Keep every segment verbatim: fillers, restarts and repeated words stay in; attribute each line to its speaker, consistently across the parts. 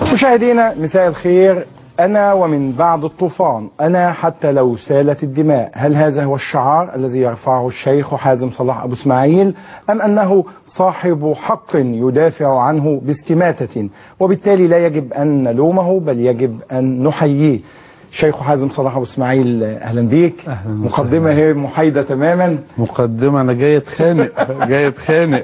Speaker 1: مشاهدينا مساء الخير. أنا ومن بعد الطوفان، أنا حتى لو سالت الدماء. هل هذا هو الشعار الذي يرفعه الشيخ حازم صلاح أبو إسماعيل، أم أنه صاحب حق يدافع عنه باستماتة، وبالتالي لا يجب أن نلومه بل يجب أن نحييه؟ شيخ حازم صلاح أبو إسماعيل، أهلا بيك. أهلا. مقدمة هي محايدة تماما.
Speaker 2: مقدمة أنا جاي اتخانق جاي اتخانق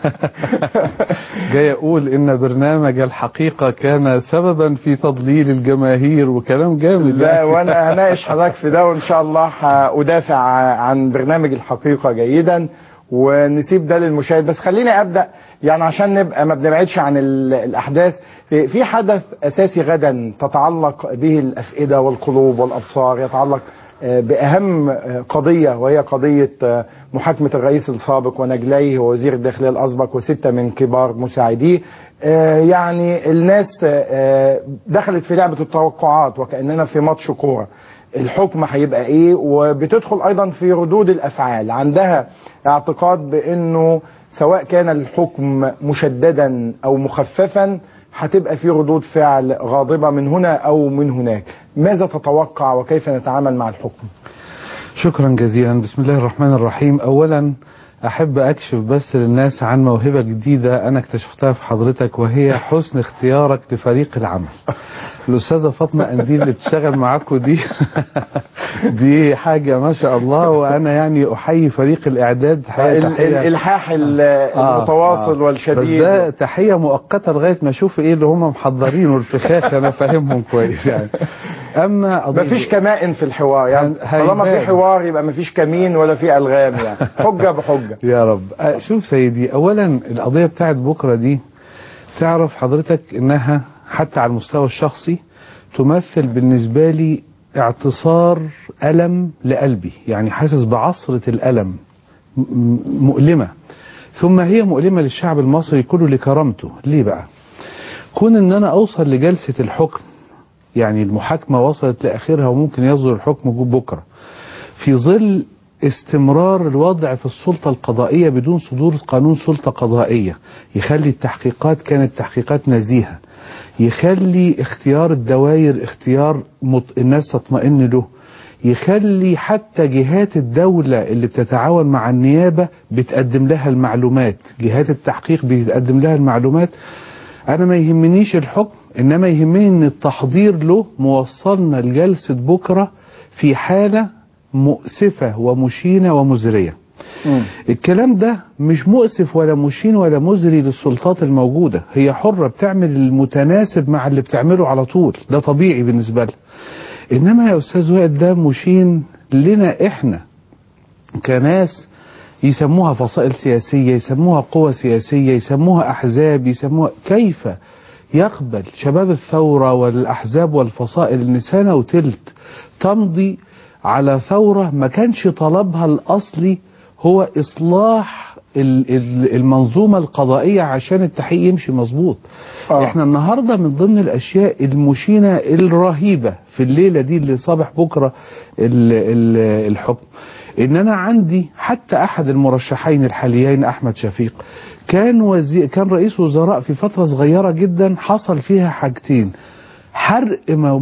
Speaker 2: جاي أقول إن برنامج الحقيقة كان سببا في تضليل الجماهير وكلام جامد.
Speaker 1: لا يعني. وأنا هناقش حضرتك في ده، وإن شاء الله هأدافع عن برنامج الحقيقة جيدا ونسيب ده للمشاهد. بس خليني أبدأ يعني عشان نبقى ما بنبعدش عن الأحداث. في حدث أساسي غدا تتعلق به الأفئدة والقلوب والأبصار، يتعلق بأهم قضية، وهي قضية محاكمة الرئيس السابق ونجليه ووزير الداخلية الأسبق وستة من كبار مساعديه. يعني الناس دخلت في لعبة التوقعات وكأننا في ماتش كورة، الحكم هيبقى ايه، وبتدخل ايضا في ردود الافعال. عندها اعتقاد بانه سواء كان الحكم مشددا او مخففا هتبقى في ردود فعل غاضبة من هنا او من هناك. ماذا تتوقع وكيف نتعامل مع الحكم؟
Speaker 2: شكرا جزيلا. بسم الله الرحمن الرحيم. اولا احب اكشف بس للناس عن موهبة جديدة انا اكتشفتها في حضرتك، وهي حسن اختيارك لفريق العمل. الاستاذة فاطمة قنديل اللي بتشتغل معاكم دي دي حاجة ما شاء الله، وانا يعني احيي فريق الاعداد.
Speaker 1: تحية الالحاح المتواصل آه والشديد.
Speaker 2: بس ده تحية مؤقتة لغاية ما اشوف ايه اللي هم محضرينه الفخاخ، انا فاهمهم كويس يعني. اما
Speaker 1: مفيش كمائن في الحوار يعني، طالما في حوار يبقى مفيش كمين ولا في الغام يعني، حجة بحجة
Speaker 2: يا رب. شوف سيدي، اولا القضية بتاعت بكرة دي تعرف حضرتك انها حتى على المستوى الشخصي تمثل بالنسبة لي اعتصار ألم لقلبي، يعني حاسس بعصرة الألم مؤلمة، ثم هي مؤلمة للشعب المصري كله لكرامته. ليه بقى؟ كون ان انا اوصل لجلسة الحكم، يعني المحاكمة وصلت لآخرها وممكن يصدر الحكم بكرة في ظل استمرار الوضع في السلطة القضائية بدون صدور قانون سلطة قضائية يخلي التحقيقات كانت تحقيقات نزيهة، يخلي اختيار الدوائر اختيار مط... الناس تطمئن له، يخلي حتى جهات الدولة اللي بتتعاون مع النيابة بتقدم لها المعلومات، جهات التحقيق بتقدم لها المعلومات. انا ما يهمنيش الحكم، انما يهمني ان التحضير له موصلنا لجلسة بكرة في حالة مؤسفة ومشينة ومزرية. م. الكلام ده مش مؤسف ولا مشين ولا مزري للسلطات الموجودة، هي حرة بتعمل المتناسب مع اللي بتعمله على طول، ده طبيعي بالنسبة لها. انما يا استاذ وائل ده مشين لنا احنا كناس يسموها فصائل سياسية، يسموها قوى سياسية، يسموها احزاب، يسموها. كيف يقبل شباب الثورة والاحزاب والفصائل ان سنة وتلت تمضي على ثورة ما كانش طلبها الأصلي هو إصلاح المنظومة القضائية عشان التحقيق يمشي مظبوط؟ آه. احنا النهاردة من ضمن الأشياء المشينة الرهيبة في الليلة دي اللي صباح بكرة الحكم، إن أنا عندي حتى أحد المرشحين الحاليين أحمد شفيق كان وزي... كان رئيس وزراء في فترة صغيرة جدا حصل فيها حاجتين: حرق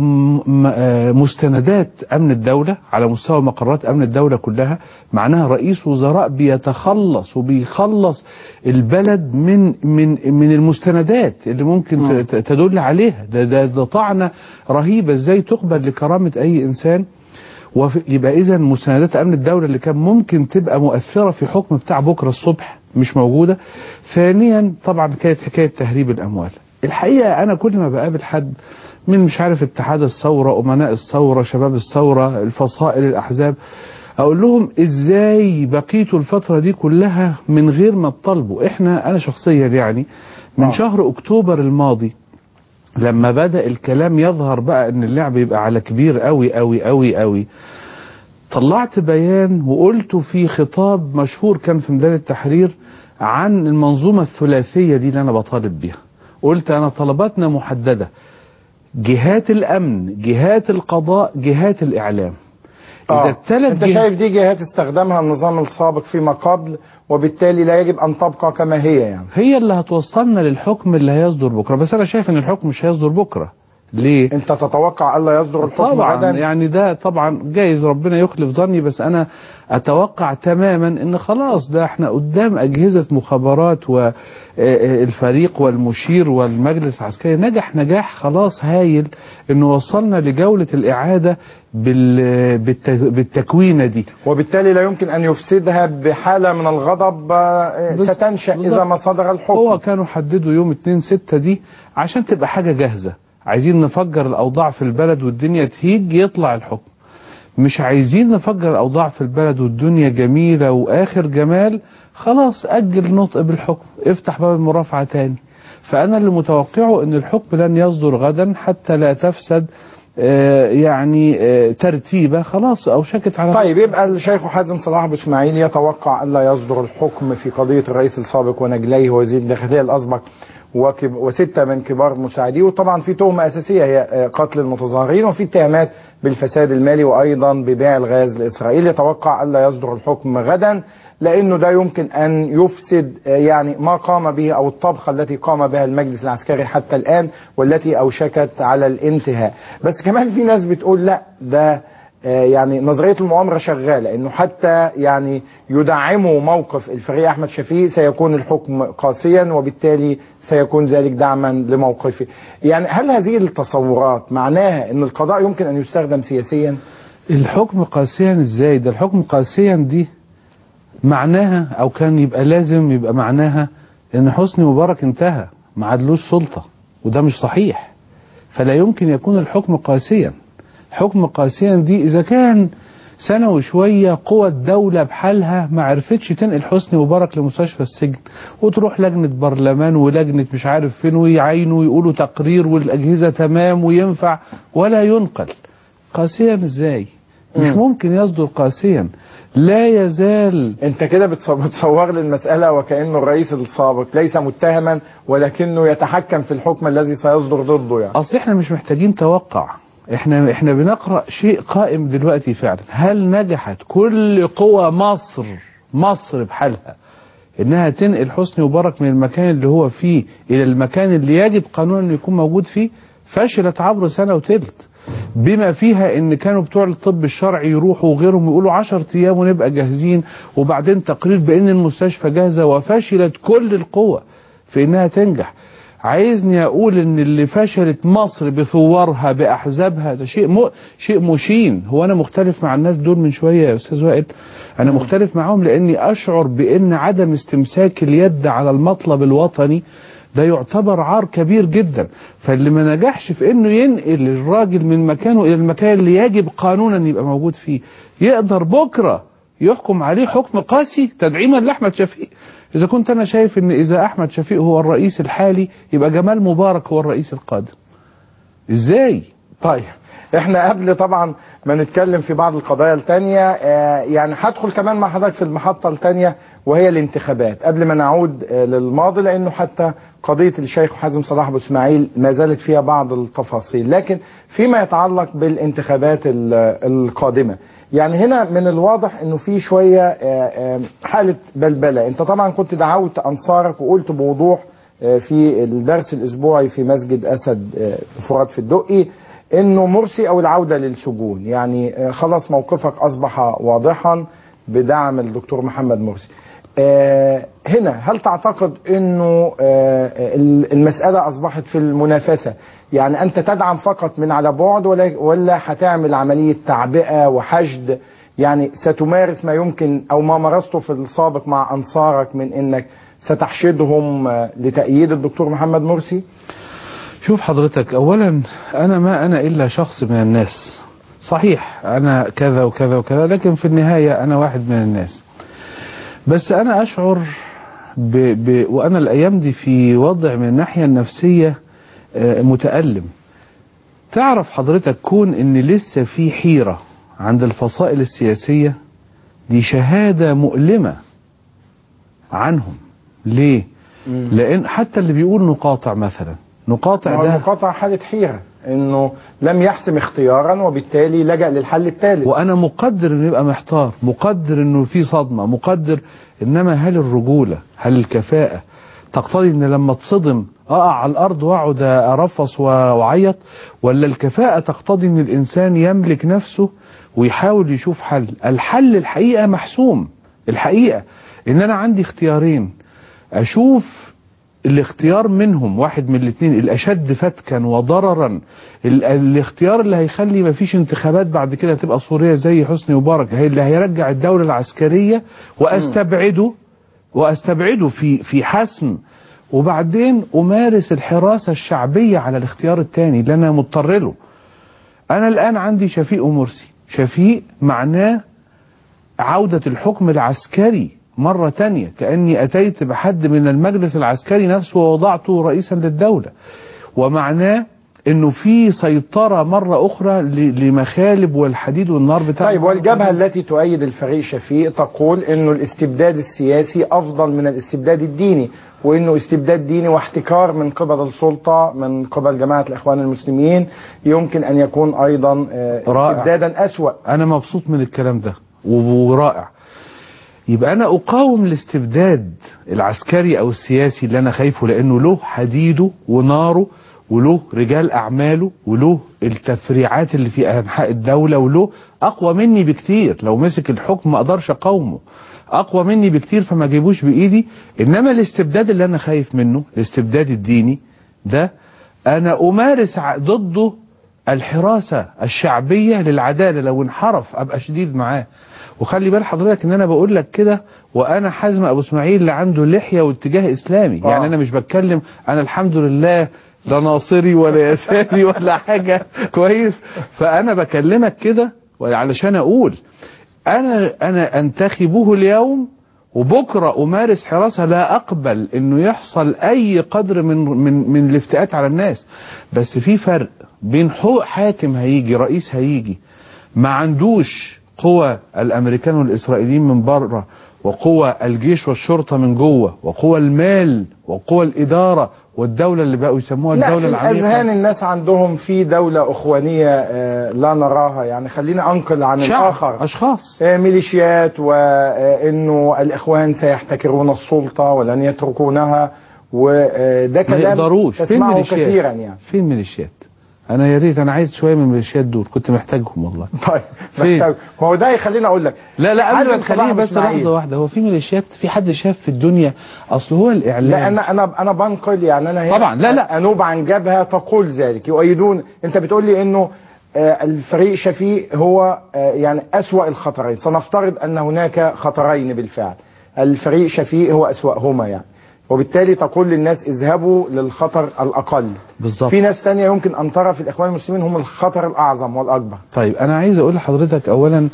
Speaker 2: مستندات أمن الدولة على مستوى مقرات أمن الدولة كلها، معناها رئيس وزراء بيتخلص وبيخلص البلد من من من المستندات اللي ممكن م. تدل عليها. ده ده, ده طعنة رهيبة ازاي تقبل لكرامة أي إنسان. ويبقى إذا مستندات أمن الدولة اللي كان ممكن تبقى مؤثرة في حكم بتاع بكرة الصبح مش موجودة. ثانيا طبعا كانت حكاية تهريب الأموال. الحقيقة أنا كل ما بقابل حد من مش عارف اتحاد الثورة، أمناء الثورة، شباب الثورة، الفصائل، الأحزاب، أقول لهم إزاي بقيتوا الفترة دي كلها من غير ما تطالبوا؟ إحنا أنا شخصيا يعني من شهر أكتوبر الماضي لما بدأ الكلام يظهر بقى إن اللعب يبقى على كبير قوي قوي قوي قوي، طلعت بيان وقلت في خطاب مشهور كان في ميدان التحرير عن المنظومة الثلاثية دي اللي أنا بطالب بيها. قلت أنا طلباتنا محددة: جهات الأمن، جهات القضاء، جهات الإعلام.
Speaker 1: آه.
Speaker 2: اذا الثلاث
Speaker 1: انت شايف دي جهات استخدمها النظام السابق فيما قبل، وبالتالي لا يجب ان تبقى كما هي يعني.
Speaker 2: هي اللي هتوصلنا للحكم اللي هيصدر بكره، بس انا شايف ان الحكم مش هيصدر بكره. ليه؟
Speaker 1: انت تتوقع الا يصدر الحكم
Speaker 2: طبعا
Speaker 1: غدا؟
Speaker 2: يعني ده طبعا جايز ربنا يخلف ظني، بس انا اتوقع تماما ان خلاص ده احنا قدام اجهزة مخابرات والفريق والمشير والمجلس العسكري نجح نجاح خلاص هايل انه وصلنا لجولة الاعادة بالتكوينة دي،
Speaker 1: وبالتالي لا يمكن ان يفسدها بحالة من الغضب ستنشأ اذا ما صدر الحكم.
Speaker 2: هو كانوا حددوا يوم اتنين ستة دي عشان تبقى حاجة جاهزة، عايزين نفجر الأوضاع في البلد والدنيا تهيج يطلع الحكم، مش عايزين نفجر الأوضاع في البلد والدنيا جميلة وآخر جمال، خلاص أجل نطق بالحكم، افتح باب المرافعة تاني. فأنا اللي متوقعه أن الحكم لن يصدر غدا حتى لا تفسد آه يعني آه ترتيبة خلاص أو شكت على.
Speaker 1: طيب يبقى الشيخ حازم صلاح أبو إسماعيل يتوقع ألا يصدر الحكم في قضية الرئيس السابق ونجليه وزير الداخلية الأسبق وستة من كبار مساعديه، وطبعا في تهمة أساسية هي قتل المتظاهرين، وفي اتهامات بالفساد المالي وأيضا ببيع الغاز لإسرائيل. يتوقع ألا يصدر الحكم غدا لأنه ده يمكن أن يفسد يعني ما قام به أو الطبخة التي قام بها المجلس العسكري حتى الآن والتي أوشكت على الانتهاء. بس كمان في ناس بتقول لا ده يعني نظرية المؤامرة شغالة، انه حتى يعني يدعموا موقف الفريق احمد شفيق سيكون الحكم قاسيا وبالتالي سيكون ذلك دعما لموقفه. يعني هل هذه التصورات معناها ان القضاء يمكن ان يستخدم سياسيا؟
Speaker 2: الحكم قاسيا ازاي؟ ده الحكم قاسيا دي معناها او كان يبقى لازم يبقى معناها ان حسني مبارك انتهى ما عادلوش سلطة، وده مش صحيح. فلا يمكن يكون الحكم قاسيا. حكم قاسيا دي اذا كان سنة وشوية قوى الدولة بحالها ما عرفتش تنقل حسني مبارك لمستشفى السجن، وتروح لجنة برلمان ولجنة مش عارف فين ويعينوا ويقولوا تقرير والاجهزة تمام وينفع ولا ينقل. قاسيا ازاي؟ مش ممكن يصدر قاسيا. لا يزال.
Speaker 1: انت كده بتصور لي المسألة وكأنه الرئيس السابق ليس متهما ولكنه يتحكم في الحكم الذي سيصدر ضده يعني.
Speaker 2: اصل احنا مش محتاجين توقع، احنا احنا بنقرأ شيء قائم دلوقتي فعلا. هل نجحت كل قوى مصر مصر بحالها انها تنقل حسني مبارك من المكان اللي هو فيه الى المكان اللي يجب قانونا انه يكون موجود فيه؟ فشلت عبر سنة وتلت، بما فيها ان كانوا بتوع الطب الشرعي يروحوا وغيرهم يقولوا عشر ايام ونبقى جاهزين، وبعدين تقرير بان المستشفى جاهزة، وفشلت كل القوى في انها تنجح. عايزني اقول ان اللي فشلت مصر بثورها باحزابها ده شيء م... شيء مشين. هو انا مختلف مع الناس دول من شويه يا استاذ وائل، انا مختلف معاهم لاني اشعر بان عدم استمساك اليد على المطلب الوطني ده يعتبر عار كبير جدا. فاللي ما نجحش في انه ينقل الراجل من مكانه الى المكان اللي يجب قانونا يبقى موجود فيه يقدر بكره يحكم عليه حكم قاسي تدعيما لاحمد شفيق. اذا كنت انا شايف ان اذا احمد شفيق هو الرئيس الحالي يبقى جمال مبارك هو الرئيس القادم. ازاي؟
Speaker 1: طيب احنا قبل طبعا ما نتكلم في بعض القضايا التانية اه يعني هدخل كمان مع حضرتك في المحطة التانية وهي الانتخابات قبل ما نعود اه للماضي، لانه حتى قضية الشيخ حازم صلاح أبو إسماعيل ما زالت فيها بعض التفاصيل. لكن فيما يتعلق بالانتخابات القادمة يعني هنا من الواضح انه في شوية حالة بلبلة. انت طبعا كنت دعوت انصارك وقلت بوضوح في الدرس الاسبوعي في مسجد اسد فرات في الدقي انه مرسي او العودة للسجون، يعني خلاص موقفك اصبح واضحا بدعم الدكتور محمد مرسي. هنا هل تعتقد انه المسألة اصبحت في المنافسة، يعني انت تدعم فقط من على بعد ولا ولا هتعمل عملية تعبئة وحشد، يعني ستمارس ما يمكن او ما مارسته في السابق مع انصارك من انك ستحشدهم لتأييد الدكتور محمد مرسي؟
Speaker 2: شوف حضرتك، اولا انا ما انا الا شخص من الناس، صحيح انا كذا وكذا وكذا، لكن في النهاية انا واحد من الناس. بس انا اشعر ب... ب... وانا الايام دي في وضع من الناحية النفسية متألم. تعرف حضرتك كون ان لسه في حيرة عند الفصائل السياسية دي شهادة مؤلمة عنهم. ليه؟ مم. لان حتى اللي بيقول نقاطع مثلا نقاطع ده.
Speaker 1: المقاطعة حالة حيرة، انه لم يحسم اختيارا وبالتالي لجأ للحل الثالث.
Speaker 2: وانا مقدر انه يبقى محتار، مقدر انه في صدمة، مقدر، انما هل الرجولة، هل الكفاءة تقتضي ان لما تصدم اقع على الارض واقعد ارفص واعيط، ولا الكفاءة تقتضي ان الانسان يملك نفسه ويحاول يشوف حل؟ الحل الحقيقة محسوم، الحقيقة ان انا عندي اختيارين، اشوف الاختيار منهم واحد من الاثنين الاشد فتكا وضررا، ال الاختيار اللي هيخلي مفيش انتخابات بعد كده تبقى سوريا زي حسني مبارك، هي اللي هيرجع الدولة العسكرية، واستبعده واستبعده في في حسم، وبعدين امارس الحراسة الشعبية على الاختيار الثاني اللي انا مضطر له. انا الان عندي شفيق ومرسي. شفيق معناه عودة الحكم العسكري مرة تانية، كأني أتيت بحد من المجلس العسكري نفسه ووضعته رئيسا للدولة، ومعناه انه في سيطرة مرة اخرى لمخالب والحديد والنار بتاع.
Speaker 1: طيب، والجبهة التي تؤيد الفريق شفيق تقول انه الاستبداد السياسي افضل من الاستبداد الديني، وانه استبداد ديني واحتكار من قبل السلطة من قبل جماعة الاخوان المسلمين يمكن ان يكون ايضا استبدادا اسوأ.
Speaker 2: انا مبسوط من الكلام ده ورائع. يبقى انا اقاوم الاستبداد العسكري او السياسي اللي انا خايفه، لانه له حديده وناره وله رجال اعماله وله التفريعات اللي في انحاء الدولة، وله اقوى مني بكتير، لو مسك الحكم ما اقدرش اقاومه، اقوى مني بكتير فما اجيبوش بايدي. انما الاستبداد اللي انا خايف منه الاستبداد الديني ده، انا امارس ضده الحراسة الشعبية للعدالة، لو انحرف ابقى شديد معاه. وخلي بال حضرتك ان انا بقول لك كده وانا حازم ابو اسماعيل اللي عنده لحية واتجاه اسلامي. آه. يعني انا مش بتكلم، انا الحمد لله لا ناصري ولا يساري ولا حاجة كويس، فانا بكلمك كده علشان اقول انا انا انتخبه اليوم وبكرة امارس حراسة، لا اقبل انه يحصل اي قدر من من من الافتئات على الناس. بس في فرق بين حقوق حاكم هيجي، رئيس هيجي ما عندوش قوى الامريكان والاسرائيليين من بره، وقوى الجيش والشرطة من جوه، وقوى المال وقوى الادارة والدولة اللي بقوا يسموها الدولة العميقة.
Speaker 1: لا، في اذهان الناس عندهم في دولة اخوانية آه لا نراها. يعني خلينا انقل عن الاخر،
Speaker 2: اشخاص
Speaker 1: آه ميليشيات، وانه الاخوان سيحتكرون السلطة ولن يتركونها، وده كلام
Speaker 2: ما يقدروش.
Speaker 1: تسمعه كثيرا. يعني
Speaker 2: فين ميليشيات؟ انا يا ريت، انا عايز شويه من الميليشيات دول، كنت محتاجهم والله.
Speaker 1: طيب محتاج، ما هو ده يخليني اقول لك.
Speaker 2: لا لا قبل ما تخليني بس لحظه واحده، هو في ميليشيات؟ في حد شاف في الدنيا؟ اصل هو الاعلام.
Speaker 1: لا انا انا انا بنقل، يعني انا
Speaker 2: طبعا لا لا
Speaker 1: انوب عن جبهه تقول ذلك، يؤيدون. انت بتقول لي انه الفريق شفيق هو يعني اسوأ الخطرين، سنفترض ان هناك خطرين بالفعل، الفريق شفيق هو اسوأهما يعني، وبالتالي تقول للناس اذهبوا للخطر الاقل.
Speaker 2: بالظبط.
Speaker 1: في ناس تانية يمكن ان ترى في الاخوان المسلمين هم الخطر الاعظم والاكبر.
Speaker 2: طيب انا عايز اقول لحضرتك اولا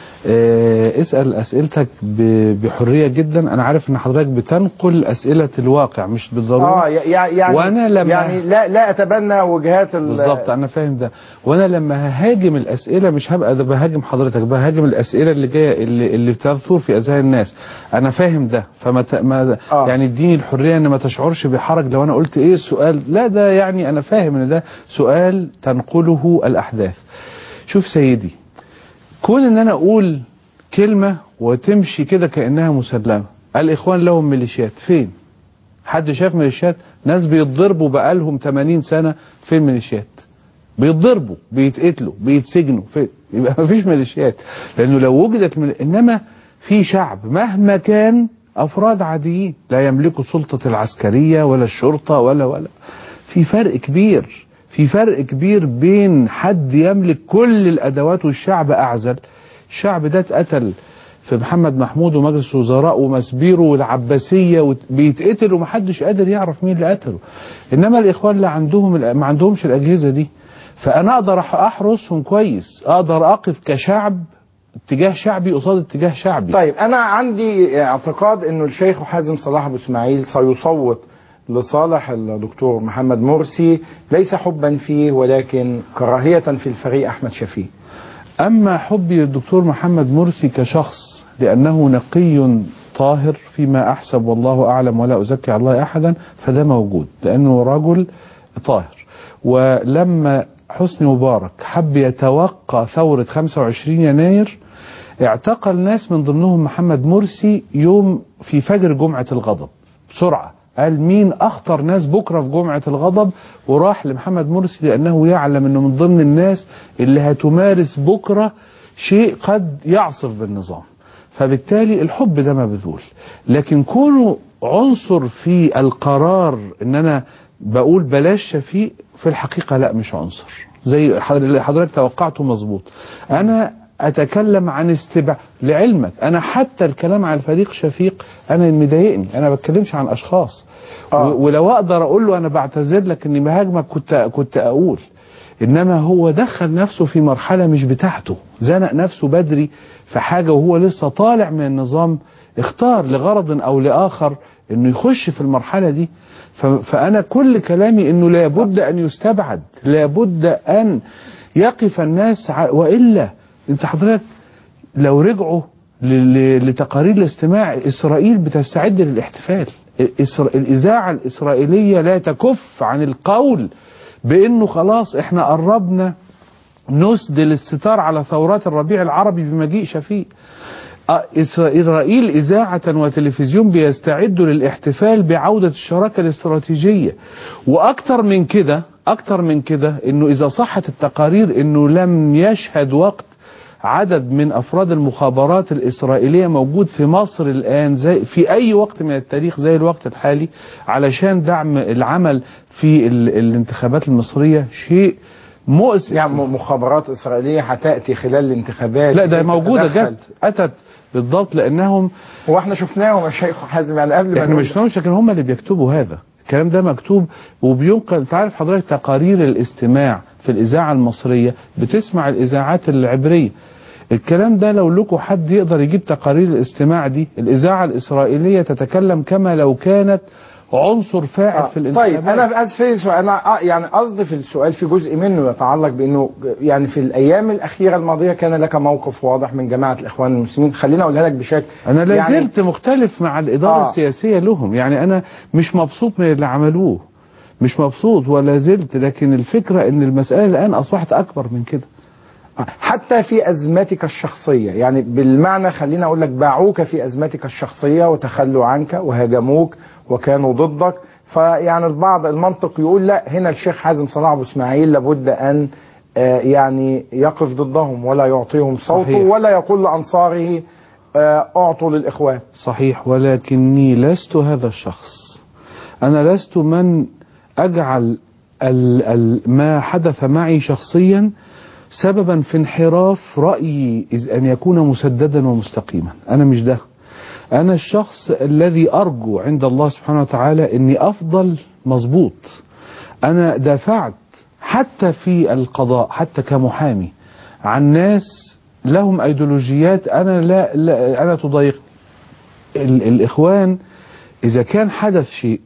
Speaker 2: اه اسال اسئلتك بحريه جدا. انا عارف ان حضرتك بتنقل اسئله الواقع مش بالضروره.
Speaker 1: اه يعني
Speaker 2: وانا لما
Speaker 1: يعني لا لا اتبنى وجهات
Speaker 2: بالظبط، انا فاهم ده. وانا لما ههاجم الاسئله مش هبقى ده بهاجم حضرتك، بهاجم الاسئله اللي جايه اللي, اللي بتثور في اذهان الناس. انا فاهم ده، فما ت... ما آه. يعني اديني الحريه ان ما تشعرش بحرج لو انا قلت ايه السؤال. لا ده يعني انا فاهم ان ده سؤال تنقله الاحداث. شوف سيدي، كون ان انا اقول كلمة وتمشي كده كأنها مسلمة، الاخوان لهم ميليشيات، فين؟ حد شاف ميليشيات؟ ناس بيتضربوا بقالهم ثمانين سنة، فين ميليشيات؟ بيتضربوا، بيتقتلوا، بيتسجنوا، فين؟ يبقى مفيش ميليشيات. لانه لو وجدت مل... انما في شعب مهما كان افراد عاديين لا يملكوا سلطة العسكرية ولا الشرطة ولا ولا في فرق كبير، في فرق كبير بين حد يملك كل الادوات والشعب اعزل. الشعب ده اتقتل في محمد محمود ومجلس وزراء ومسبيره والعباسية بيتقتل ومحدش قادر يعرف مين اللي قتله. انما الاخوان اللي عندهم ما عندهمش الاجهزة دي، فانا اقدر احرسهم كويس، اقدر اقف كشعب اتجاه شعبي قصاد اتجاه شعبي.
Speaker 1: طيب انا عندي اعتقاد انه الشيخ حازم صلاح ابو اسماعيل سيصوت لصالح الدكتور محمد مرسي، ليس حبا فيه ولكن كراهية في الفريق احمد شفيق.
Speaker 2: اما حبي للدكتور محمد مرسي كشخص لانه نقي طاهر فيما احسب والله اعلم ولا ازكي على الله احدا، فده موجود، لانه رجل طاهر. ولما حسني مبارك حب يتوقع ثورة خمسة وعشرين يناير اعتقل ناس من ضمنهم محمد مرسي يوم في فجر جمعة الغضب بسرعة. قال مين أخطر ناس بكرة في جمعة الغضب، وراح لمحمد مرسي لأنه يعلم أنه من ضمن الناس اللي هتمارس بكرة شيء قد يعصف بالنظام. فبالتالي الحب ده مبذول، لكن كونه عنصر في القرار ان انا بقول بلاش شفيق في الحقيقة لا مش عنصر زي حضرتك توقعته مظبوط. انا اتكلم عن استبعاد لعلمك، انا حتى الكلام عن فريق شفيق انا مضايقني، انا ما بتكلمش عن اشخاص. آه. ولو اقدر اقول له انا بعتذر لك اني بهاجمك كنت كنت اقول، انما هو دخل نفسه في مرحلة مش بتاعته، زنق نفسه بدري في حاجة وهو لسه طالع من النظام، اختار لغرض او لاخر انه يخش في المرحلة دي. فانا كل كلامي انه لابد ان يستبعد، لابد ان يقف الناس، وإلا انت حضرتك لو رجعوا لتقارير الاستماع اسرائيل بتستعد للاحتفال. الاذاعة الاسرائيلية لا تكف عن القول بانه خلاص احنا قربنا نسدل الستار على ثورات الربيع العربي بمجيء شفيق. إسرائيل إذاعة وتلفزيون بيستعدوا للاحتفال بعودة الشراكة الاستراتيجية. وأكتر من كده أكتر من كده إنه إذا صحت التقارير إنه لم يشهد وقت عدد من أفراد المخابرات الإسرائيلية موجود في مصر الآن زي في أي وقت من التاريخ زي الوقت الحالي علشان دعم العمل في الانتخابات المصرية، شيء مؤسف.
Speaker 1: يعني مخابرات إسرائيلية هتأتي خلال الانتخابات؟
Speaker 2: لا ده موجودة، جت أتت بالضبط لأنهم
Speaker 1: هو احنا شفناهم يا شيخ حازم يعني قبل ما
Speaker 2: احنا مش شفناهمش، لكن هم اللي بيكتبوا هذا الكلام ده مكتوب وبينقل. انت عارف حضرتك تقارير الاستماع في الإذاعة المصرية بتسمع الإذاعات العبرية. الكلام ده لو لكم حد يقدر يجيب تقارير الاستماع دي، الإذاعة الإسرائيلية تتكلم كما لو كانت عنصر فاعل آه. في الانتخابات.
Speaker 1: طيب انا اسف في سؤال، انا يعني قصدي في السؤال في جزء منه يتعلق بانه يعني في الايام الاخيره الماضيه كان لك موقف واضح من جماعه الاخوان المسلمين، خليني اقولها لك بشكل
Speaker 2: انا لا
Speaker 1: يعني
Speaker 2: زلت مختلف مع الاداره آه. السياسيه لهم، يعني انا مش مبسوط من اللي عملوه، مش مبسوط ولا زلت، لكن الفكره ان المساله الان اصبحت اكبر من كده.
Speaker 1: حتى في أزمتك الشخصية، يعني بالمعنى خلينا أقول لك باعوك في أزمتك الشخصية وتخلوا عنك وهاجموك وكانوا ضدك، فيعني البعض المنطق يقول لا هنا الشيخ حازم صلاح أبو إسماعيل لابد أن يعني يقف ضدهم ولا يعطيهم صوته. صحيح. ولا يقول لأنصاره أعطوا للإخوان.
Speaker 2: صحيح، ولكني لست هذا الشخص. أنا لست من أجعل ال ال ما حدث معي شخصيا سببا في انحراف رأيي إذ أن يكون مسددا ومستقيما. أنا مش ده. أنا الشخص الذي أرجو عند الله سبحانه وتعالى أني أفضل مظبوط. أنا دافعت حتى في القضاء حتى كمحامي عن ناس لهم أيديولوجيات أنا لا, لا أنا تضايقني. الإخوان إذا كان حدث شيء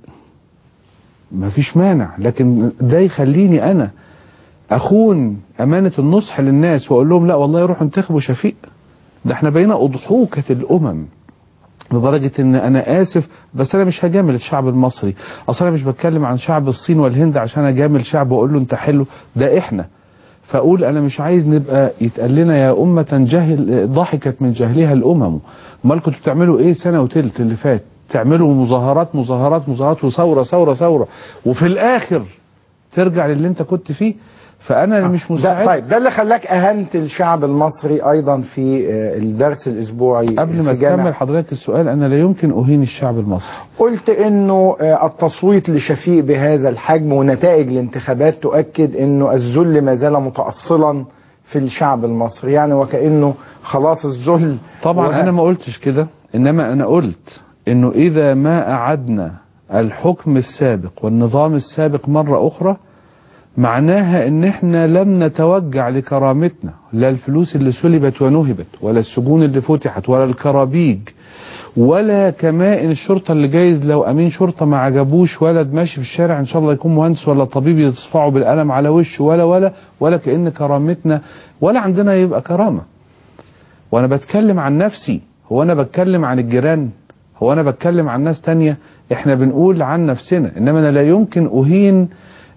Speaker 2: ما فيش مانع، لكن ده يخليني أنا أخون أمانة النصح للناس وأقول لهم لا والله يروحوا انتخبوا شفيق. ده احنا بقينا أضحوكة الأمم لدرجة ان انا اسف بس انا مش هجامل الشعب المصري، اصلا انا مش بتكلم عن شعب الصين والهند عشان اجامل شعب واقول له انت حلو، ده احنا. فاقول انا مش عايز نبقى يتقال لنا يا امة جهل ضحكت من جهلها الامم. امال كنتوا بتعملوا ايه سنة وتلت اللي فات؟ تعملوا مظاهرات مظاهرات مظاهرات وثورة ثورة ثورة وفي الاخر ترجع للي انت كنت فيه. فانا مش مساعد.
Speaker 1: طيب ده اللي خلاك اهنت الشعب المصري ايضا في الدرس الاسبوعي.
Speaker 2: قبل ما تكمل حضرتك السؤال، انا لا يمكن اهين الشعب المصري.
Speaker 1: قلت انه التصويت لشفيق بهذا الحجم ونتائج الانتخابات تؤكد انه الذل ما زال متأصلا في الشعب المصري، يعني وكأنه خلاص الذل.
Speaker 2: طبعا وه... انا ما قلتش كده، انما انا قلت انه اذا ما اعدنا الحكم السابق والنظام السابق مرة اخرى معناها ان احنا لم نتوجع لكرامتنا، لا الفلوس اللي سلبت ونهبت ولا السجون اللي فتحت ولا الكرابيج ولا كمائن الشرطة اللي جايز لو امين شرطة ما عجبوش ولد ماشي في الشارع ان شاء الله يكون مهندس ولا طبيب يصفعه بالقلم على وشه ولا ولا ولا كأن كرامتنا ولا عندنا يبقى كرامة. وانا بتكلم عن نفسي، هو انا بتكلم عن الجيران، هو انا بتكلم عن ناس تانية، احنا بنقول عن نفسنا. انما انا لا يمكن اهين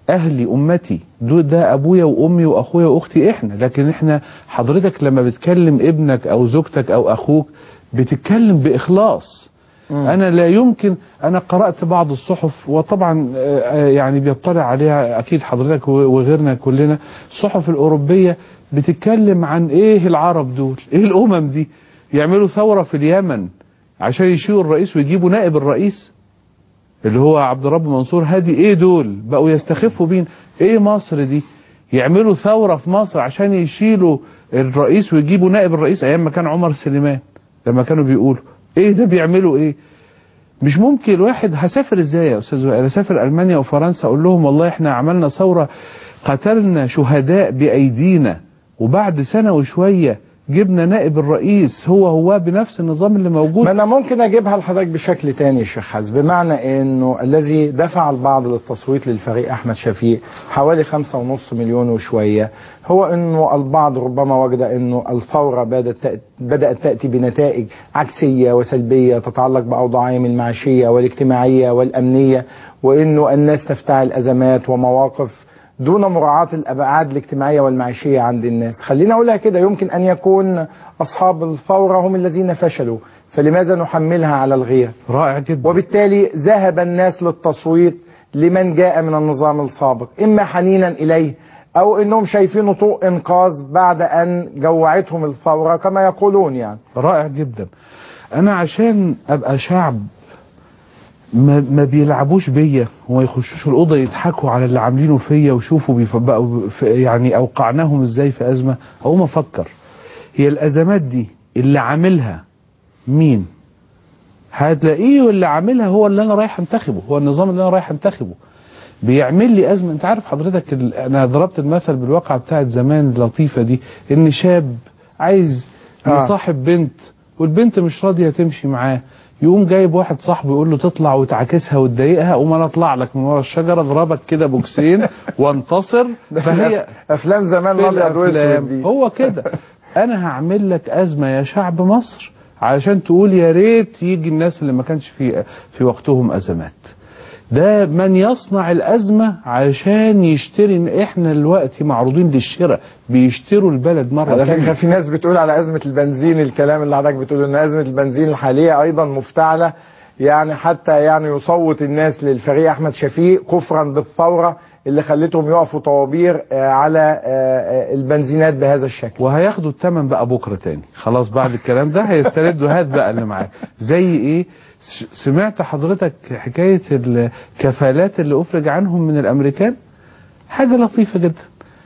Speaker 2: اهلي امتي دول، ده ابويا وامي واخويا واختي احنا. لكن احنا حضرتك لما بتكلم ابنك او زوجتك او اخوك بتتكلم باخلاص. م. انا لا يمكن، انا قرأت بعض الصحف وطبعا يعني بيطلع عليها اكيد حضرتك وغيرنا كلنا، الصحف الاوروبية بتتكلم عن ايه العرب دول، ايه الامم دي، يعملوا ثورة في اليمن عشان يشيلوا الرئيس ويجيبوا نائب الرئيس اللي هو عبد الرب منصور هادي، ايه دول بقوا يستخفوا بين ايه مصر دي، يعملوا ثورة في مصر عشان يشيلوا الرئيس ويجيبوا نائب الرئيس ايام ما كان عمر سليمان، لما كانوا بيقولوا ايه ده بيعملوا ايه. مش ممكن الواحد، هسافر ازاي يا استاذ وائل؟ اسافر المانيا وفرنسا اقول لهم والله احنا عملنا ثورة قتلنا شهداء بايدينا وبعد سنة وشوية جبنا نائب الرئيس هو هو بنفس النظام اللي موجود.
Speaker 1: ما انا ممكن اجيبها لحضرتك بشكل تاني يا شيخ حازم، بمعنى انه الذي دفع البعض للتصويت للفريق احمد شفيق حوالي خمسة ونص مليون وشوية، هو انه البعض ربما وجد انه الثورة بدأت بدأت تأتي بنتائج عكسية وسلبية تتعلق باوضاعهم المعيشية والاجتماعية والامنية، وانه الناس تفتعل ازمات ومواقف دون مراعاة الأبعاد الاجتماعية والمعيشية عند الناس. خلينا أقولها كده، يمكن أن يكون أصحاب الثورة هم الذين فشلوا، فلماذا نحملها على الغير؟
Speaker 2: رائع جدا.
Speaker 1: وبالتالي ذهب الناس للتصويت لمن جاء من النظام السابق، إما حنينا إليه أو إنهم شايفينه طوق إنقاذ بعد أن جوعتهم الثورة كما يقولون يعني.
Speaker 2: رائع جدا. أنا عشان أبقى شعب ما, ما بيلعبوش بيا وما يخشوش الأوضة يضحكوا على اللي عاملينه فيا ويشوفوا بيبقوا يعني أوقعناهم إزاي في أزمة، أقوم أفكر هي الأزمات دي اللي عاملها مين؟ هتلاقيه اللي عاملها هو اللي أنا رايح أنتخبه، هو النظام اللي أنا رايح أنتخبه بيعمل لي أزمة. أنت عارف حضرتك، أنا ضربت المثل بالواقعة بتاعت زمان اللطيفة دي، إن شاب عايز يصاحب بنت والبنت مش راضية تمشي معاه، يقوم جايب واحد صاحبه يقول له تطلع وتعاكسها وتضايقها، قوم انا اطلع لك من ورا الشجره اضربك كده بوكسين وانتصر. فهي
Speaker 1: افلام زمان الابيض والاسود دي
Speaker 2: هو كده. انا هعمل لك ازمه يا شعب مصر علشان تقول يا ريت يجي الناس اللي ما كانش في في وقتهم ازمات. ده من يصنع الازمه عشان يشتري، احنا دلوقتي معروضين للشراء، بيشتروا البلد مره
Speaker 1: على
Speaker 2: ثانيه.
Speaker 1: فكره في ناس بتقول على ازمه البنزين الكلام اللي حضرتك بتقول ان ازمه البنزين الحاليه ايضا مفتعله، يعني حتى يعني يصوت الناس للفريق احمد شفيق كفرا بالثوره اللي خلتهم يقفوا طوابير على البنزينات بهذا الشكل.
Speaker 2: وهياخدوا الثمن بقى بكره تاني، خلاص بعد الكلام ده هيستردوا. هات بقى اللي معاك. زي ايه؟ سمعت حضرتك حكاية الكفالات اللي أفرج عنهم من الأمريكان؟ حاجة لطيفة جدا.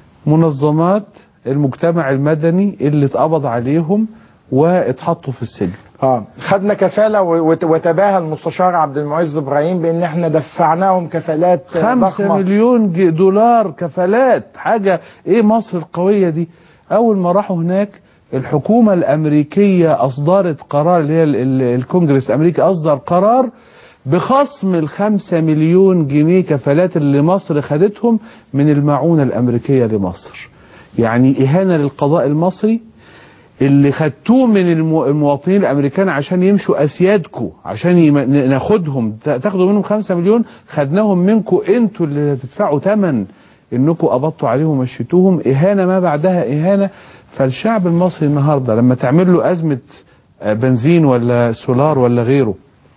Speaker 2: منظمات المجتمع المدني اللي اتقبض عليهم واتحطوا في السجن.
Speaker 1: اه خدنا كفالة وتباهى المستشار عبد المعز إبراهيم بأن احنا دفعناهم كفالات
Speaker 2: خمسة مليون دولار كفالات. حاجة ايه مصر القوية دي؟ أول ما راحوا هناك الحكومة الأمريكية أصدرت قرار، اللي هي الكونجرس الأمريكي أصدر قرار بخصم الخمسة مليون جنيه كفالات اللي مصر خدتهم من المعونة الأمريكية لمصر. يعني إهانة للقضاء المصري اللي خدتوه من المواطنين الأمريكان عشان يمشوا أسيادكم، عشان ناخدهم تاخدوا منهم خمسة مليون، خدناهم منكم انتوا اللي هتدفعوا ثمن انكم قبضتوا عليهم ومشيتوهم. إهانة ما بعدها إهانة. فالشعب المصري النهاردة لما تعمل له أزمة بنزين ولا سولار ولا غيره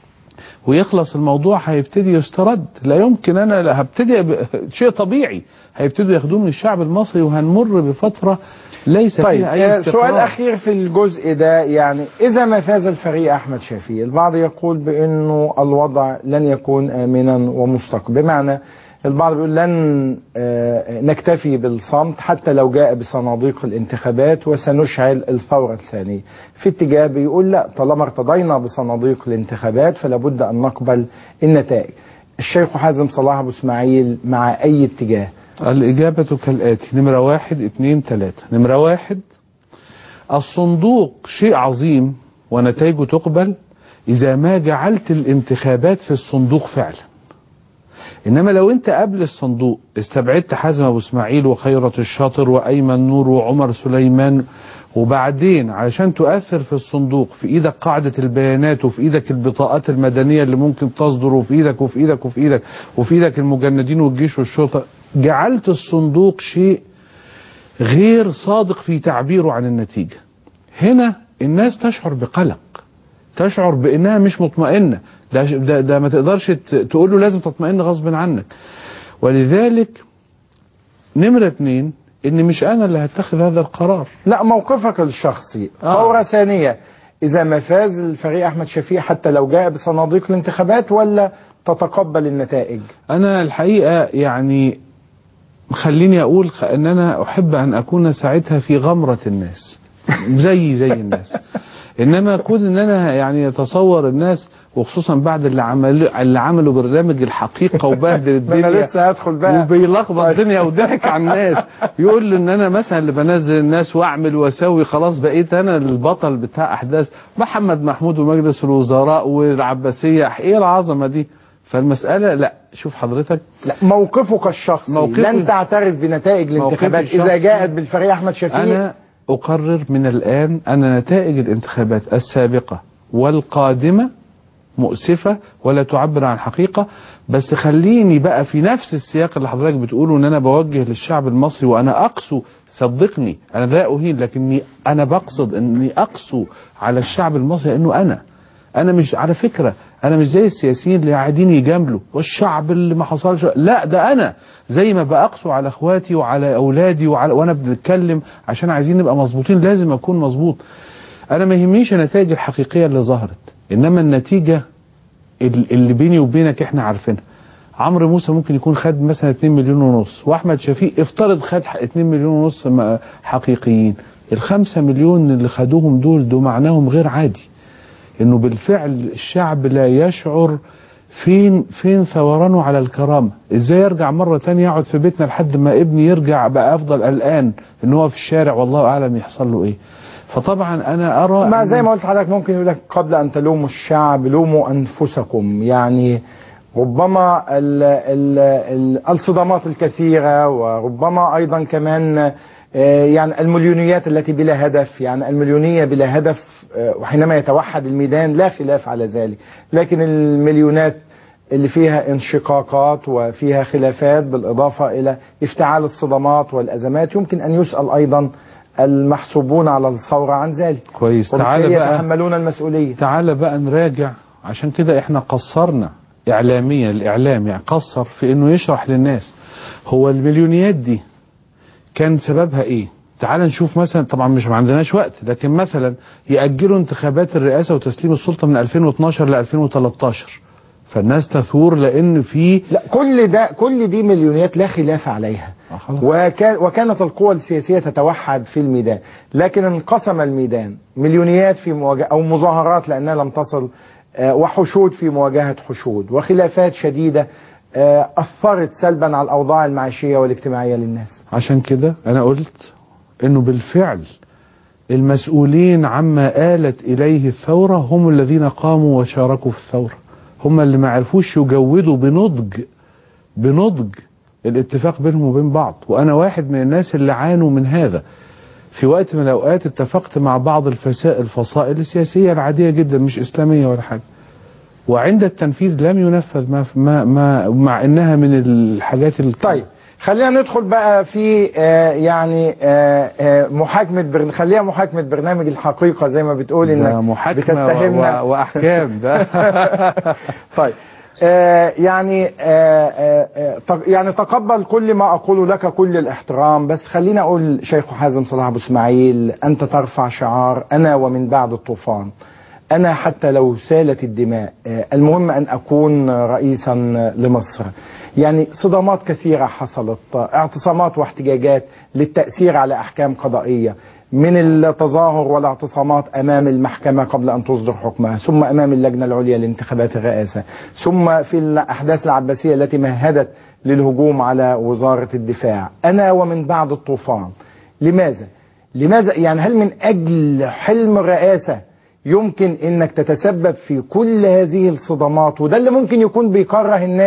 Speaker 2: ويخلص الموضوع هيبتدي يسترد. لا يمكن أنا هبتدي شيء طبيعي، هيبتدوا ياخدوه من الشعب المصري وهنمر بفترة ليس
Speaker 1: طيب
Speaker 2: فيها أي استقرار.
Speaker 1: سؤال أخير في الجزء ده، يعني إذا ما فاز الفريق أحمد شفيق، البعض يقول بأنه الوضع لن يكون آمنا ومستقر، بمعنى البعض بيقول لن نكتفي بالصمت حتى لو جاء بصناديق الانتخابات وسنشعل الثورة الثانية. في اتجاه بيقول لا، طالما ارتضينا بصناديق الانتخابات فلا بد أن نقبل النتائج. الشيخ حازم صلاح أبو اسماعيل مع أي اتجاه؟
Speaker 2: الإجابة كالآتي: نمرة واحد اتنين تلاتة. نمرة واحد، الصندوق شيء عظيم ونتائجه تقبل إذا ما جعلت الانتخابات في الصندوق فعلا. انما لو انت قبل الصندوق استبعدت حازم ابو اسماعيل وخيرت الشاطر وايمن نور وعمر سليمان، وبعدين علشان تؤثر في الصندوق في ايدك قاعدة البيانات وفي ايدك البطاقات المدنية اللي ممكن تصدر وفي ايدك وفي ايدك وفي ايدك وفي ايدك المجندين والجيش والشرطة، جعلت الصندوق شيء غير صادق في تعبيره عن النتيجة. هنا الناس تشعر بقلق، تشعر بانها مش مطمئنة. ده, ده, ده ما تقدرش تقول له لازم تطمئن غصب عنك. ولذلك نمرة اتنين، ان مش انا اللي هتخذ هذا القرار.
Speaker 1: لا، موقفك الشخصي.
Speaker 2: آه.
Speaker 1: فورة ثانية، اذا ما فاز الفريق احمد شفيق حتى لو جاء بصناديق الانتخابات، ولا تتقبل النتائج؟
Speaker 2: انا الحقيقة يعني خليني اقول ان انا احب ان اكون ساعتها في غمرة الناس زي زي الناس. انما كون ان انا يعني اتصور الناس، وخصوصا بعد اللي عملوا اللي عملوا برنامج الحقيقة وبهدل الدنيا،
Speaker 1: انا لسه هدخل بقى
Speaker 2: وبيلخبط الدنيا وضحك على الناس، يقول لي ان انا مثلا اللي بنزل الناس واعمل واسوي، خلاص بقيت انا البطل بتاع احداث محمد محمود ومجلس الوزراء والعباسية. ايه العظمة دي؟ فالمسألة لا، شوف حضرتك،
Speaker 1: لا، موقفك الشخصي
Speaker 2: موقفي
Speaker 1: لن تعترف بنتائج الانتخابات اذا جاءت بالفريق احمد شفيق.
Speaker 2: انا اقرر من الان ان نتائج الانتخابات السابقة والقادمة مؤسفة ولا تعبر عن حقيقة. بس خليني بقى في نفس السياق اللي حضرتك بتقوله، ان انا بوجه للشعب المصري وانا اقسو، صدقني انا لا اهين، لكني انا بقصد اني اقسو على الشعب المصري، لانه انا انا مش على فكرة انا مش زي السياسيين اللي قاعدين يجاملوا والشعب اللي ما حصلش، لا، ده انا زي ما بقسو على اخواتي وعلى اولادي وعلى وانا بنتكلم عشان عايزين نبقى مظبوطين، لازم اكون مظبوط. انا ما يهمنيش النتائج الحقيقية اللي ظهرت، انما النتيجة اللي بيني وبينك احنا عارفينها. عمرو موسى ممكن يكون خد مثلا اتنين مليون ونص، واحمد شفيق افترض خد اتنين مليون ونص حقيقيين. الخمسة مليون اللي خدوهم دول دول معناهم غير عادي، انه بالفعل الشعب لا يشعر فين فين ثورانه على الكرامة. ازاي يرجع مرة تانية يقعد في بيتنا لحد ما ابني يرجع بقى افضل قلقان ان هو في الشارع والله اعلم يحصل له ايه. فطبعا انا ارى
Speaker 1: ما زي ما قلت لحضرتك، ممكن يقول لك قبل ان تلوموا الشعب لوموا انفسكم. يعني ربما ال ال ال الصدمات الكثيرة، وربما ايضا كمان يعني المليونيات التي بلا هدف، يعني المليونية بلا هدف، وحينما يتوحد الميدان لا خلاف على ذلك، لكن المليونات اللي فيها انشقاقات وفيها خلافات بالإضافة إلى افتعال الصدمات والأزمات، يمكن أن يسأل أيضا المحسوبون على الثورة عن ذلك.
Speaker 2: كويس، تعالى بقى
Speaker 1: يتحملون المسؤولية.
Speaker 2: تعالى بقى نراجع، عشان كده احنا قصرنا إعلاميا، الإعلام يعني قصر في إنه يشرح للناس هو المليونيات دي كان سببها ايه. تعال نشوف مثلا، طبعا مش ما عندناش وقت، لكن مثلا يأجلوا انتخابات الرئاسة وتسليم السلطة من ألفين واتناشر ل ألفين وتلتاشر، فالناس تثور لان في
Speaker 1: لا، كل ده كل دي مليونيات لا خلاف عليها. وكان وكانت القوى السياسية تتوحد في الميدان، لكن انقسم الميدان، مليونيات في مواجهة او مظاهرات لانها لم تصل، وحشود في مواجهة حشود، وخلافات شديدة أثرت سلبا على الأوضاع المعيشية والاجتماعية للناس.
Speaker 2: عشان كده أنا قلت إنه بالفعل المسؤولين عما آلت إليه الثورة هم الذين قاموا وشاركوا في الثورة، هم اللي ما عرفوش يجودوا بنضج بنضج الاتفاق بينهم وبين بعض. وأنا واحد من الناس اللي عانوا من هذا. في وقت من الأوقات اتفقت مع بعض الفصائل السياسية العادية جدا، مش إسلامية ولا حاجة، وعند التنفيذ لم ينفذ ما ما, ما مع انها من الحاجات ال...
Speaker 1: طيب خلينا ندخل بقى في آه يعني آه آه محاكمه برن... خليها محاكمه برنامج الحقيقه زي ما بتقول انك بتتهمنا
Speaker 2: و... واحكام ده.
Speaker 1: طيب آه يعني آه آه يعني تقبل كل ما اقوله لك كل الاحترام، بس خلينا اقول شيخ حازم صلاح ابو اسماعيل، انت ترفع شعار انا ومن بعد الطوفان، أنا حتى لو سالت الدماء المهم أن أكون رئيسا لمصر. يعني صدامات كثيرة حصلت، اعتصامات واحتجاجات للتأثير على أحكام قضائية، من التظاهر والاعتصامات أمام المحكمة قبل أن تصدر حكمها، ثم أمام اللجنة العليا لانتخابات الرئاسة، ثم في الأحداث العباسية التي مهدت للهجوم على وزارة الدفاع. أنا ومن بعد الطوفان. لماذا؟ لماذا يعني هل من أجل حلم الرئاسة يمكن انك تتسبب في كل هذه الصدمات؟ وده اللي ممكن يكون بيكره الناس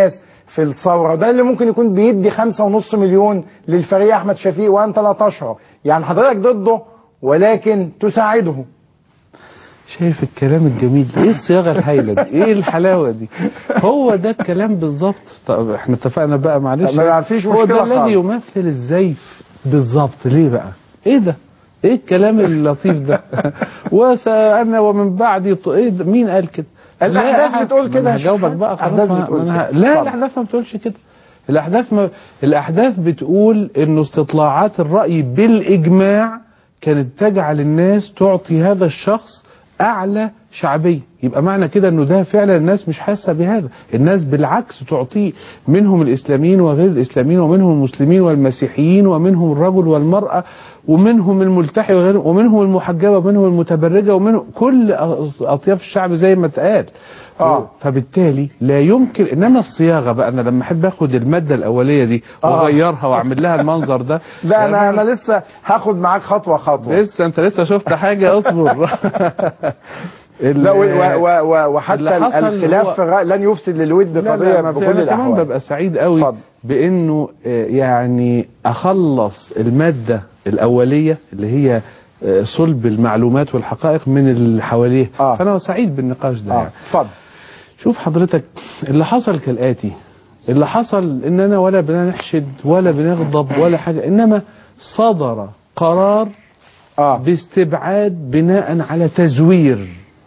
Speaker 1: في الثوره، ده اللي ممكن يكون بيدي خمسة ونص مليون للفريق احمد شفيق وانت لا تشعر، يعني حضرتك ضده ولكن تساعده.
Speaker 2: شايف الكلام الجميل، ايه الصياغه الهايله دي، ايه الحلاوه دي، هو ده الكلام بالظبط. طب احنا اتفقنا بقى معلش،
Speaker 1: ما فيش
Speaker 2: هو
Speaker 1: مشكله
Speaker 2: ده الذي يمثل الزيف بالظبط. ليه بقى؟ ايه ده؟ ايه الكلام اللطيف ده؟ وسألنا ومن بعد ط- ايه ده؟ مين قال كده؟
Speaker 1: الاحداث بتقول كده يا شيخ
Speaker 2: هجاوبك
Speaker 1: حازم.
Speaker 2: بقى خلاص.
Speaker 1: الأحداث
Speaker 2: ما-
Speaker 1: بتقول
Speaker 2: ما أنا ه-
Speaker 1: كده.
Speaker 2: لا
Speaker 1: طبعا.
Speaker 2: الاحداث ما بتقولش كده. الاحداث ما الاحداث بتقول انه استطلاعات الرأي بالاجماع كانت تجعل الناس تعطي هذا الشخص اعلى شعبيه. يبقى معنى كده انه ده فعلا الناس مش حاسه بهذا، الناس بالعكس تعطيه، منهم الاسلاميين وغير الاسلاميين، ومنهم المسلمين والمسيحيين، ومنهم الرجل والمراه، ومنهم الملتحي وغيره، ومنهم المحجبه، ومنهم المتبرجه، ومنهم كل اطياف الشعب زي ما اتقال.
Speaker 1: اه
Speaker 2: فبالتالي لا يمكن. انما الصياغه بقى، انا لما احب اخد الماده الاوليه دي واغيرها واعمل لها المنظر ده،
Speaker 1: لا انا انا لسه هاخد معاك خطوه خطوه.
Speaker 2: لسه انت لسه شفت حاجه، اصبر.
Speaker 1: لا و و و وحتى الخلاف
Speaker 2: هو...
Speaker 1: في الرأي لن يفسد للود
Speaker 2: لا
Speaker 1: قضيه
Speaker 2: لا ما
Speaker 1: بكل
Speaker 2: انا
Speaker 1: الاحوال.
Speaker 2: كمان ببقى سعيد قوي
Speaker 1: فضل.
Speaker 2: بانه آه، يعني اخلص الماده الاوليه اللي هي آه، صلب المعلومات والحقائق من اللي حواليه.
Speaker 1: آه.
Speaker 2: فانا سعيد بالنقاش ده.
Speaker 1: اه
Speaker 2: يعني
Speaker 1: اتفضل.
Speaker 2: شوف حضرتك، اللي حصل كالاتي، اللي حصل اننا ولا بنحشد ولا بنغضب ولا حاجه، انما صدر قرار
Speaker 1: اه
Speaker 2: باستبعاد بناء على تزوير.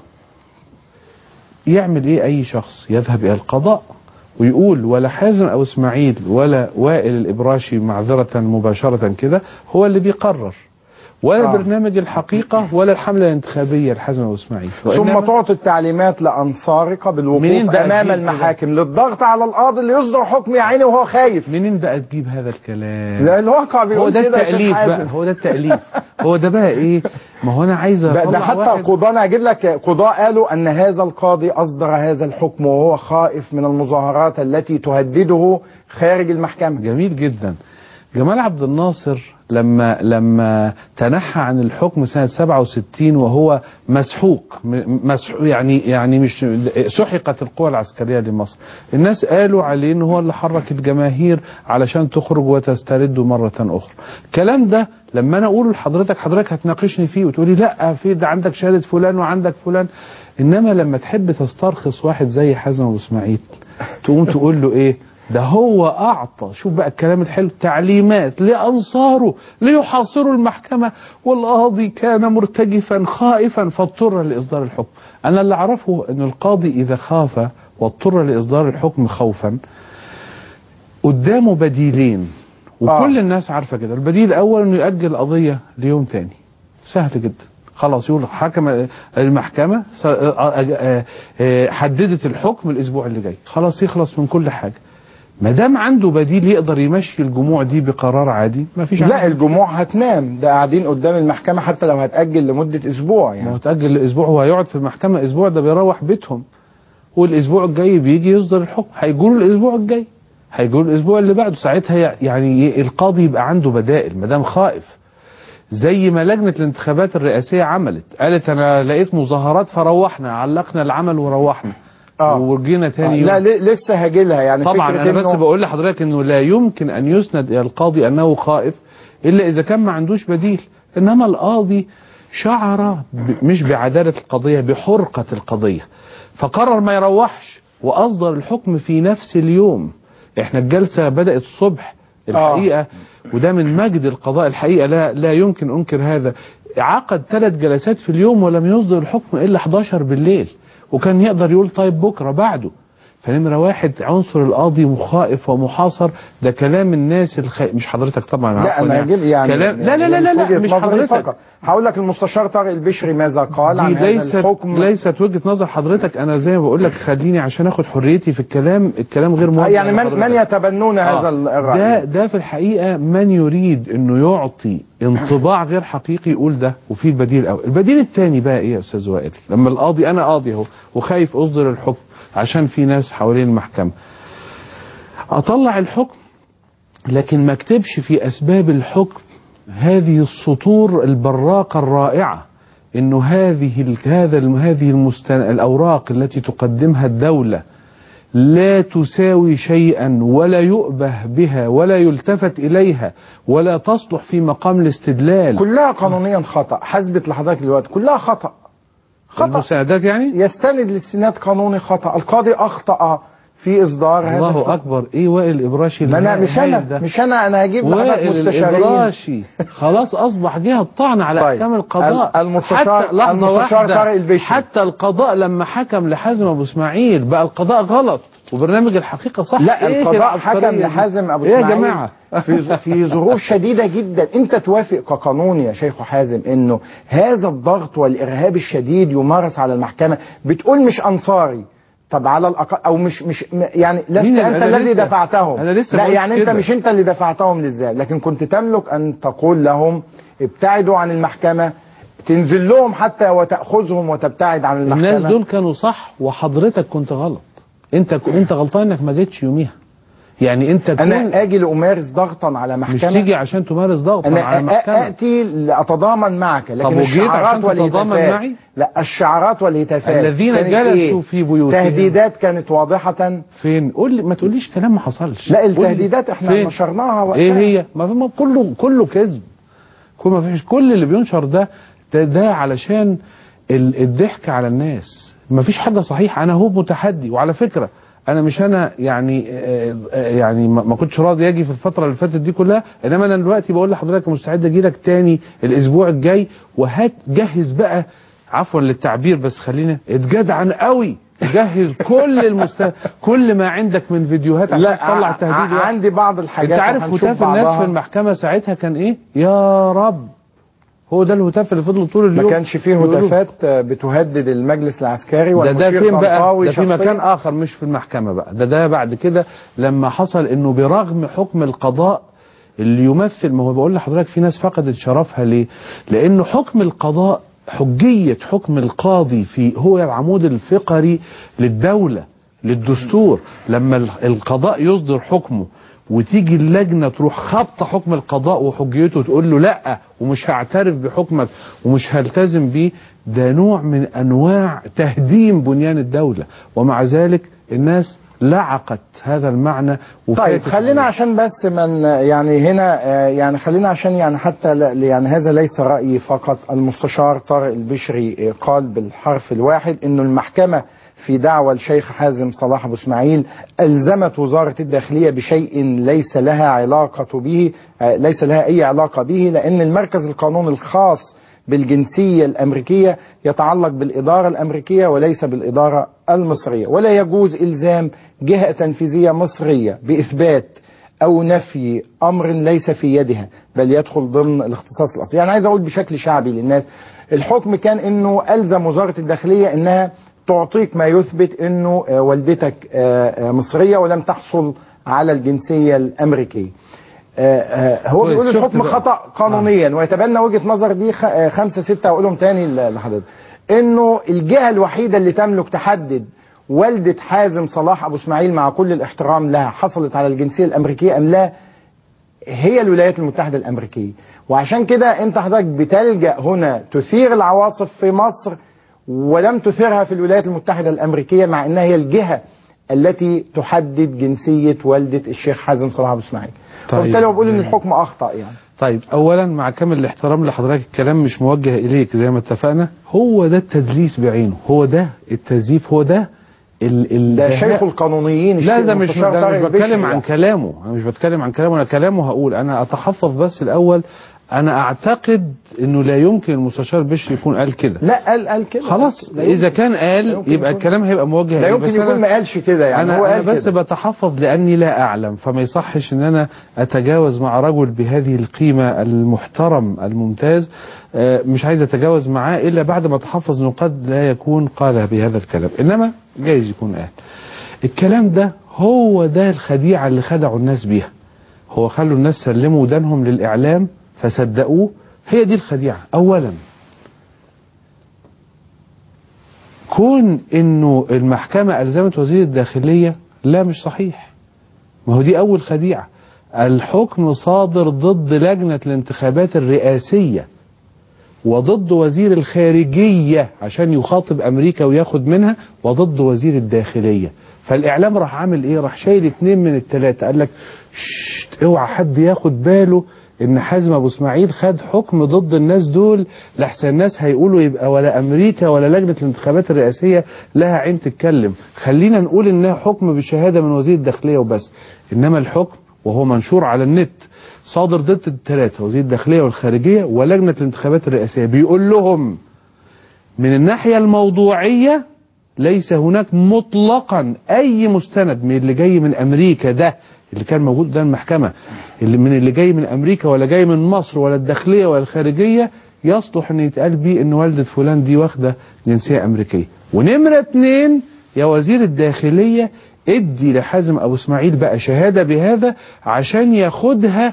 Speaker 2: يعمل ايه اي شخص؟ يذهب الى القضاء ويقول ولا حازم او اسماعيل ولا وائل الابراشي معذرة مباشرة كده هو اللي بيقرر، ولا
Speaker 1: آه.
Speaker 2: برنامج الحقيقة ولا الحملة الانتخابية لحازم او اسماعيل.
Speaker 1: ثم تعطي التعليمات لانصارك بالوقوف امام المحاكم للضغط على القاضي اللي يصدر حكم يا عيني وهو خايف.
Speaker 2: منين بقى تجيب هذا الكلام؟
Speaker 1: لا الواقع
Speaker 2: هو
Speaker 1: بيقول
Speaker 2: ده
Speaker 1: كده.
Speaker 2: التأليف بقى، هو ده التأليف. هو ده بقى ايه؟ ما هو انا عايز
Speaker 1: ده,
Speaker 2: اطلع
Speaker 1: ده حتى
Speaker 2: واحد.
Speaker 1: القضاة، انا هجيب لك قضاة قالوا ان هذا القاضي اصدر هذا الحكم وهو خائف من المظاهرات التي تهدده خارج المحكمة.
Speaker 2: جميل جدا. جمال عبد الناصر لما لما تنحى عن الحكم سنة سبعة وستين وهو مسحوق، مسحوق يعني يعني مش سحقت القوى العسكرية لمصر، الناس قالوا عليه ان هو اللي حرك الجماهير علشان تخرج وتسترد مرة اخرى. الكلام ده لما انا اقوله لحضرتك، حضرتك هتناقشني فيه وتقولي لا في ده عندك شهادة فلان وعندك فلان. انما لما تحب تسترخص واحد زي حازم ابو اسماعيل تقوم تقول له ايه؟ ده هو أعطى، شوف بقى الكلام الحلو، تعليمات لأنصاره ليحاصروا المحكمة، والقاضي كان مرتجفا خائفا فاضطر لإصدار الحكم. أنا اللي أعرفه أن القاضي إذا خاف واضطر لإصدار الحكم خوفا قدامه بديلين، وكل
Speaker 1: آه.
Speaker 2: الناس عارفة كده. البديل الأول أنه يؤجل القضية ليوم تاني، سهل جدا. خلاص يقول حكم المحكمة حددت الحكم الأسبوع اللي جاي، خلاص يخلص من كل حاجة. ما دام عنده بديل يقدر يمشي الجموع دي بقرار عادي، ما فيش.
Speaker 1: لا الجموع هتنام، ده قاعدين قدام المحكمة حتى لو هتأجل لمدة أسبوع يعني.
Speaker 2: ما هو تأجل لأسبوع، هو هيقعد في المحكمة أسبوع، ده بيروح بيتهم، والأسبوع الجاي بيجي يصدر الحكم، هيقول الأسبوع الجاي، هيقول الأسبوع اللي بعده. ساعتها يعني القاضي يبقى عنده بدائل ما دام خائف. زي ما لجنة الانتخابات الرئاسية عملت، قالت أنا لقيت مظاهرات فروحنا، علقنا العمل وروحنا.
Speaker 1: آه.
Speaker 2: ورجينا تاني
Speaker 1: آه.
Speaker 2: يوم.
Speaker 1: لا لسه هاجلها يعني.
Speaker 2: طبعا انا بس بقول لحضرتك انه لا يمكن ان يسند الى القاضي انه خائف الا اذا كان ما عندوش بديل. انما القاضي شعر مش بعدالة القضية، بحرقة القضية، فقرر ما يروحش واصدر الحكم في نفس اليوم. احنا الجلسة بدأت الصبح الحقيقة. آه. وده من مجد القضاء الحقيقة، لا لا يمكن انكر هذا. عقد ثلاث جلسات في اليوم ولم يصدر الحكم الا حداشر بالليل، وكان يقدر يقول طيب بكرة بعده. فنمرة واحد عنصر القاضي مخائف ومحاصر، ده كلام الناس الخ... مش حضرتك طبعا.
Speaker 1: لا انا هجيب يعني
Speaker 2: كلام لا لا لا لا, لا مش حضرتك.
Speaker 1: هقول لك المستشار طارق البشري ماذا قال عن هذا
Speaker 2: ليست
Speaker 1: الحكم.
Speaker 2: ليست وجهة نظر حضرتك، انا زي ما بقول لك خليني عشان اخد حريتي في الكلام، الكلام غير موجه
Speaker 1: يعني من, من يتبنون
Speaker 2: آه.
Speaker 1: هذا الرأي.
Speaker 2: ده ده في الحقيقة من يريد انه يعطي انطباع غير حقيقي يقول ده. وفي البديل الاول، البديل الثاني بقى ايه يا استاذ وائل؟ لما القاضي، انا قاضي اهو وخايف اصدر الحكم عشان في ناس حوالين المحكمة، اطلع الحكم لكن ما اكتبش في اسباب الحكم هذه السطور البراقة الرائعة، انه هذه هذا هذه المستن... الاوراق التي تقدمها الدولة لا تساوي شيئا ولا يؤبه بها ولا يلتفت إليها ولا تصلح في مقام الاستدلال.
Speaker 1: كلها قانونيا خطأ، حسبت لحضرتك دلوقتي كلها خطأ. خطأ
Speaker 2: المساعدات يعني
Speaker 1: يستند للسناد قانوني خطأ، القاضي أخطأ في إصدار هذا.
Speaker 2: الله أكبر. إيه وائل الإبراشي؟
Speaker 1: ما أنا مش أنا ده. مش أنا أنا هجيب لحضرتك مستشارين.
Speaker 2: الإبراشي خلاص أصبح جهة طعن على
Speaker 1: طيب.
Speaker 2: أحكام القضاء.
Speaker 1: المستشار
Speaker 2: حتى لحظة
Speaker 1: المستشار طارق
Speaker 2: واحدة
Speaker 1: البشري.
Speaker 2: حتى القضاء لما حكم لحازم أبو إسماعيل بقى القضاء غلط وبرنامج الحقيقة صح.
Speaker 1: لا
Speaker 2: إيه
Speaker 1: القضاء حكم لحازم أبو إسماعيل.
Speaker 2: إيه يا جماعة
Speaker 1: في في ظروف شديدة جدا. أنت توافق كقانون يا شيخ حازم إنه هذا الضغط والإرهاب الشديد يمارس على المحكمة؟ بتقول مش أنصاري، طب على الأقل أو مش مش يعني لست أنت الذي دفعتهم.
Speaker 2: أنا لسه
Speaker 1: لا يعني
Speaker 2: كده.
Speaker 1: أنت مش أنت اللي دفعتهم للذات، لكن كنت تملك أن تقول لهم ابتعدوا عن المحكمة، تنزل لهم حتى وتأخذهم وتبتعد عن المحكمة.
Speaker 2: الناس دول كانوا صح وحضرتك كنت غلط. أنت أنت غلطان إنك ما جيتش يوميها. يعني أنت
Speaker 1: أنا أجي لأمارس ضغطا على محكمة؟
Speaker 2: مش تيجي عشان تمارس ضغطا
Speaker 1: أنا
Speaker 2: على محكمة.
Speaker 1: أتي لأتضامن معك، لكن
Speaker 2: طب
Speaker 1: الشعارات والهتافات
Speaker 2: معي؟
Speaker 1: لا الشعارات والهتافات
Speaker 2: الذين جلسوا إيه؟ في بيوتهم
Speaker 1: تهديدات كانت واضحة.
Speaker 2: فين؟ قول لي، ما تقوليش كلام ما حصلش.
Speaker 1: لا التهديدات احنا فين؟ نشرناها وقتها.
Speaker 2: ايه هي؟ ما في كله كله كذب. كل ما فيش، كل اللي بينشر ده ده, ده علشان الضحك على الناس. ما فيش حاجة صحيحة. انا هو متحدي. وعلى فكرة انا مش انا يعني يعني ما كنتش راضي اجي في الفتره اللي فاتت دي كلها، انما انا دلوقتي بقول لحضرتك مستعد اجي لك تاني الاسبوع الجاي، وهات جهز بقى، عفوا للتعبير بس خلينا اتجدعن قوي، جهز كل المست... كل ما عندك من فيديوهات عشان تطلع تهديد.
Speaker 1: عندي بعض الحاجات.
Speaker 2: انت عارف هتاف الناس في المحكمه ساعتها كان ايه؟ يا رب. هو ده الهتاف اللي فضلوا طول اليوم.
Speaker 1: ما كانش فيه هتافات بتهدد المجلس العسكري والمشير
Speaker 2: ده, ده فين بقى؟ ده في
Speaker 1: شخصيا.
Speaker 2: مكان اخر مش في المحكمه بقى. ده ده بعد كده لما حصل انه برغم حكم القضاء اللي يمثل، ما هو بقول لحضرتك في ناس فقدت شرفها ليه؟ لانه حكم القضاء، حجيه حكم القاضي في هو العمود الفقري للدوله للدستور. لما القضاء يصدر حكمه وتيجي اللجنة تروح خبط حكم القضاء وحجيته وتقول له لا ومش هعترف بحكمك ومش هلتزم بيه، ده نوع من أنواع تهديم بنيان الدولة. ومع ذلك الناس لعقت هذا المعنى.
Speaker 1: طيب خلينا عشان بس من يعني هنا يعني خلينا عشان يعني حتى يعني هذا ليس رأيي فقط. المستشار طارق البشري قال بالحرف الواحد إنه المحكمة في دعوى الشيخ حازم صلاح أبو إسماعيل ألزمت وزارة الداخلية بشيء ليس لها علاقة به، ليس لها أي علاقة به، لأن المركز القانوني الخاص بالجنسية الأمريكية يتعلق بالإدارة الأمريكية وليس بالإدارة المصرية، ولا يجوز إلزام جهة تنفيذية مصرية بإثبات أو نفي أمر ليس في يدها بل يدخل ضمن الاختصاص الأصلي. يعني عايز أقول بشكل شعبي للناس، الحكم كان إنه ألزم وزارة الداخلية إنها تعطيك ما يثبت انه والدتك مصرية ولم تحصل على الجنسية الامريكية. هو بيقول الحكم خطأ قانونيا ويتبنى وجهة نظر دي خمسة ستة واقولهم تاني لحضرتك، انه الجهة الوحيدة اللي تملك تحدد والدة حازم صلاح ابو اسماعيل مع كل الاحترام لها حصلت على الجنسية الامريكية ام لا هي الولايات المتحدة الامريكية. وعشان كده انت حضرتك بتلجأ هنا تثير العواصف في مصر ولم تثيرها في الولايات المتحدة الأمريكية، مع أنها هي الجهة التي تحدد جنسية والدة الشيخ حازم صلاح أبو إسماعيل.
Speaker 2: طيب.
Speaker 1: وبالتالي بقول أن الحكم أخطأ يعني.
Speaker 2: طيب أولا مع كامل الاحترام لحضرتك الكلام مش موجه إليك زي ما اتفقنا. هو ده التدليس بعينه، هو ده التزييف، هو ده ال ال
Speaker 1: ده شيخ القانونيين.
Speaker 2: لا ده مش, ده مش بتكلم عن كلامه، أنا مش بتكلم عن كلامه، أنا كلامه هقول أنا أتحفظ بس الأول. أنا أعتقد إنه لا يمكن المستشار بشري يكون قال كده.
Speaker 1: لا قال قال كده
Speaker 2: خلاص. إذا كان قال يبقى الكلام هيبقى موجه.
Speaker 1: لا يمكن يكون ما قالش كده يعني.
Speaker 2: أنا,
Speaker 1: هو
Speaker 2: أنا
Speaker 1: قال
Speaker 2: بس
Speaker 1: كده.
Speaker 2: بتحفظ لأني لا أعلم، فما يصحش إن أنا أتجاوز مع رجل بهذه القيمة المحترم الممتاز. مش عايز أتجاوز معاه إلا بعد ما أتحفظ إنه قد لا يكون قال بهذا الكلام، إنما جايز يكون قال الكلام ده. هو ده الخديعة اللي خدعوا الناس بيها. هو خلوا الناس سلموا ودانهم للإعلام فصدقوه. هي دي الخديعة. أولا كون إنه المحكمة ألزمت وزير الداخلية لا مش صحيح. ما هو دي أول خديعة. الحكم صادر ضد لجنة الانتخابات الرئاسية وضد وزير الخارجية عشان يخاطب أمريكا وياخد منها، وضد وزير الداخلية. فالاعلام راح عامل ايه؟ راح شايل اتنين من التلاته، قال لك شت اوعى حد ياخد باله ان حازم ابو اسماعيل خد حكم ضد الناس دول، لحسن الناس هيقولوا يبقى ولا امريكا ولا لجنه الانتخابات الرئاسيه لها عين تتكلم، خلينا نقول انها حكم بشهاده من وزير الداخليه وبس. انما الحكم وهو منشور على النت صادر ضد الثلاثه، وزير الداخليه والخارجيه ولجنه الانتخابات الرئاسيه، بيقول لهم من الناحيه الموضوعيه ليس هناك مطلقا اي مستند من اللي جاي من امريكا ده اللي كان موجود ده المحكمة، اللي من اللي جاي من امريكا ولا جاي من مصر ولا الداخلية ولا الخارجية يصلح ان يتقال بيه ان والدة فلان دي واخدة جنسية امريكية. ونمرة اتنين يا وزير الداخلية ادي لحازم ابو اسماعيل بقى شهادة بهذا عشان ياخدها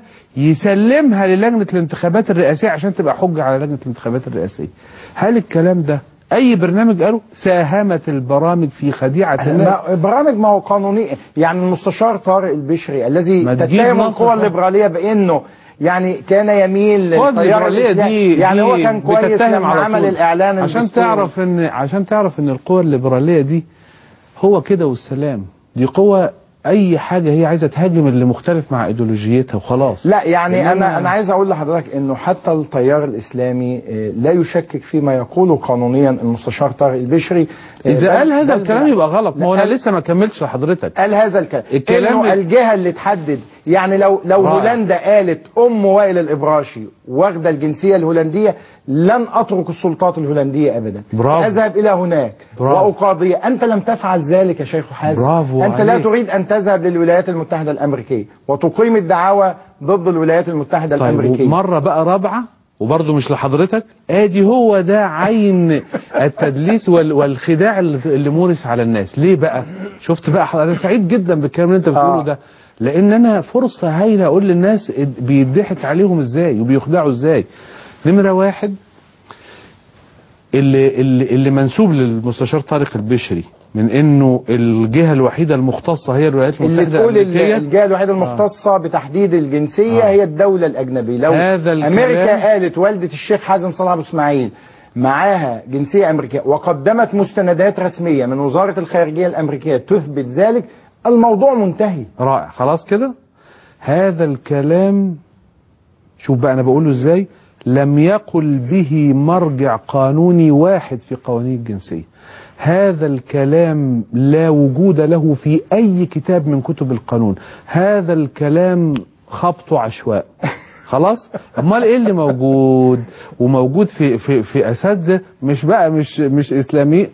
Speaker 2: يسلمها للجنة الانتخابات الرئاسية عشان تبقى حجة على لجنة الانتخابات الرئاسية. هل الكلام ده اي برنامج قالوا؟ ساهمت البرامج في خديعة الناس.
Speaker 1: برامج ما هو قانوني، يعني المستشار طارق البشري الذي تتهم القوى الليبرالية بانه يعني كان يميل للتيار
Speaker 2: الاسلامي،
Speaker 1: يعني هو كان كويس لما عمل الاعلان
Speaker 2: عشان
Speaker 1: الدستوري.
Speaker 2: تعرف ان عشان تعرف ان القوى الليبرالية دي هو كده والسلام، دي قوة اي حاجة هي عايزة تهاجم اللي مختلف مع ايديولوجيتها وخلاص.
Speaker 1: لا يعني انا انا عايز اقول لحضرتك انه حتى التيار الاسلامي لا يشكك فيما يقوله قانونيا المستشار طارق البشري.
Speaker 2: اذا قال هذا الكلام يبقى غلط. ما هو انا لسه ما كملتش لحضرتك.
Speaker 1: قال هذا الكلام
Speaker 2: الكلام
Speaker 1: انه الجهه اللي تحدد، يعني لو لو هولندا قالت ام وائل الابراشي واخده الجنسيه الهولنديه لن اترك السلطات الهولنديه ابدا، اذهب الى هناك واقاضي. انت لم تفعل ذلك يا شيخ حازم.
Speaker 2: برافو
Speaker 1: انت
Speaker 2: عليك.
Speaker 1: لا تريد ان تذهب للولايات المتحده الامريكيه وتقيم الدعاوى ضد الولايات المتحده
Speaker 2: طيب
Speaker 1: الامريكيه.
Speaker 2: مره بقى رابعه وبرضه مش لحضرتك، ادي هو ده عين التدليس والخداع اللي مورس على الناس. ليه بقى؟ شفت بقى، انا سعيد جدا بالكلام اللي انت بتقوله آه. ده، لان انا فرصه هايله اقول للناس بيضحك عليهم ازاي وبيخدعوا ازاي. نمره واحد، اللي اللي, اللي منسوب للمستشار طارق البشري من انه الجهه الوحيده المختصه هي الولايات المتحده
Speaker 1: الامريكيه، اللي تقول الجهه الوحيده المختصه آه. بتحديد الجنسيه آه. هي الدوله الاجنبيه. لو امريكا قالت والده الشيخ حازم صلاح ابو اسماعيل معاها جنسيه امريكيه وقدمت مستندات رسميه من وزاره الخارجيه الامريكيه تثبت ذلك، الموضوع منتهي.
Speaker 2: رائع، خلاص كده. هذا الكلام شوف بقى انا بقوله ازاي، لم يقل به مرجع قانوني واحد في قوانين الجنسية. هذا الكلام لا وجود له في أي كتاب من كتب القانون. هذا الكلام خبط عشواء. خلاص؟ امال ايه اللي موجود؟ وموجود في في في اساتذه مش بقى مش مش اسلامي،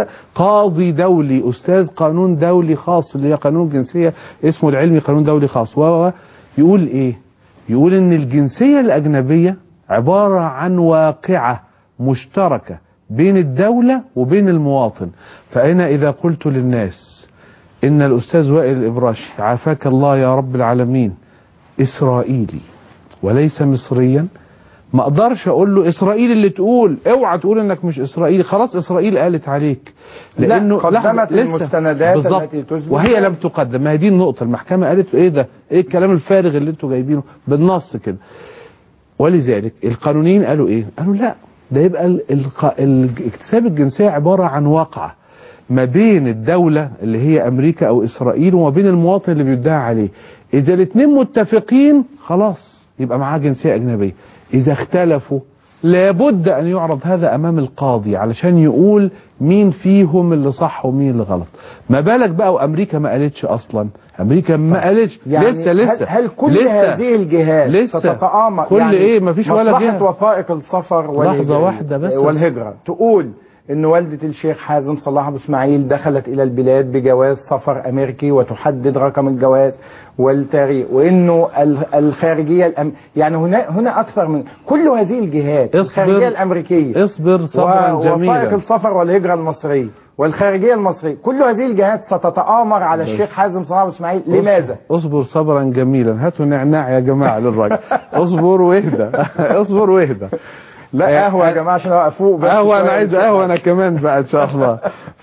Speaker 2: قاضي دولي استاذ قانون دولي خاص اللي هي قانون الجنسيه اسمه العلمي قانون دولي خاص، وهو يقول ايه؟ يقول ان الجنسيه الاجنبيه عبارة عن واقعة مشتركة بين الدولة وبين المواطن. فأنا إذا قلت للناس إن الأستاذ وائل الإبراشي عافاك الله يا رب العالمين إسرائيلي وليس مصريا، ما أقدرش أقول له إسرائيل اللي تقول اوعى تقول إنك مش إسرائيلي، خلاص إسرائيل قالت عليك.
Speaker 1: لأنه قدمت المستندات التي تثبت
Speaker 2: وهي لم تقدم. ما هي دي النقطة، المحكمة قالت إيه ده؟ إيه الكلام الفارغ اللي أنتوا جايبينه بالنص كده؟ ولذلك القانونيين قالوا ايه؟ قالوا لا، ده يبقى اكتساب الجنسية عبارة عن واقعة ما بين الدولة اللي هي امريكا او اسرائيل وما بين المواطن اللي بيدعى عليه. اذا الاثنين متفقين خلاص يبقى معاه جنسية اجنبية. اذا اختلفوا لابد ان يعرض هذا امام القاضي علشان يقول مين فيهم اللي صح ومين اللي غلط. ما بالك بقى وامريكا ما قالتش اصلا، امريكا ما قالتش يعني لسه لسه
Speaker 1: هل, هل كل
Speaker 2: لسه
Speaker 1: هذه الجهات
Speaker 2: لسه
Speaker 1: ستتآمر؟
Speaker 2: كل يعني ايه ما فيش ولا جهه.
Speaker 1: وثائق السفر
Speaker 2: لحظه واحده بس
Speaker 1: والهجره تقول ان والدة الشيخ حازم صلاح ابو اسماعيل دخلت الى البلاد بجواز سفر امريكي وتحدد رقم الجواز والتاريخ، وانه الخارجيه الأم... يعني هنا هنا اكثر من كل هذه الجهات، الخارجيه الامريكيه
Speaker 2: اصبر صبرا
Speaker 1: و...
Speaker 2: جميلا،
Speaker 1: وثائق السفر والهجره المصريه والخارجية المصرية، كل هذه الجهات ستتآمر على الشيخ حازم صلاح ابو اسماعيل. لماذا؟
Speaker 2: اصبر صبرا جميلا، هاتوا نعناع يا جماعه للراجل. اصبر واهدى اصبر واهدى.
Speaker 1: لا قهوه يا جماعه عشان افوق بس.
Speaker 2: قهوه انا عايز قهوه انا كمان بقى ان شاء الله.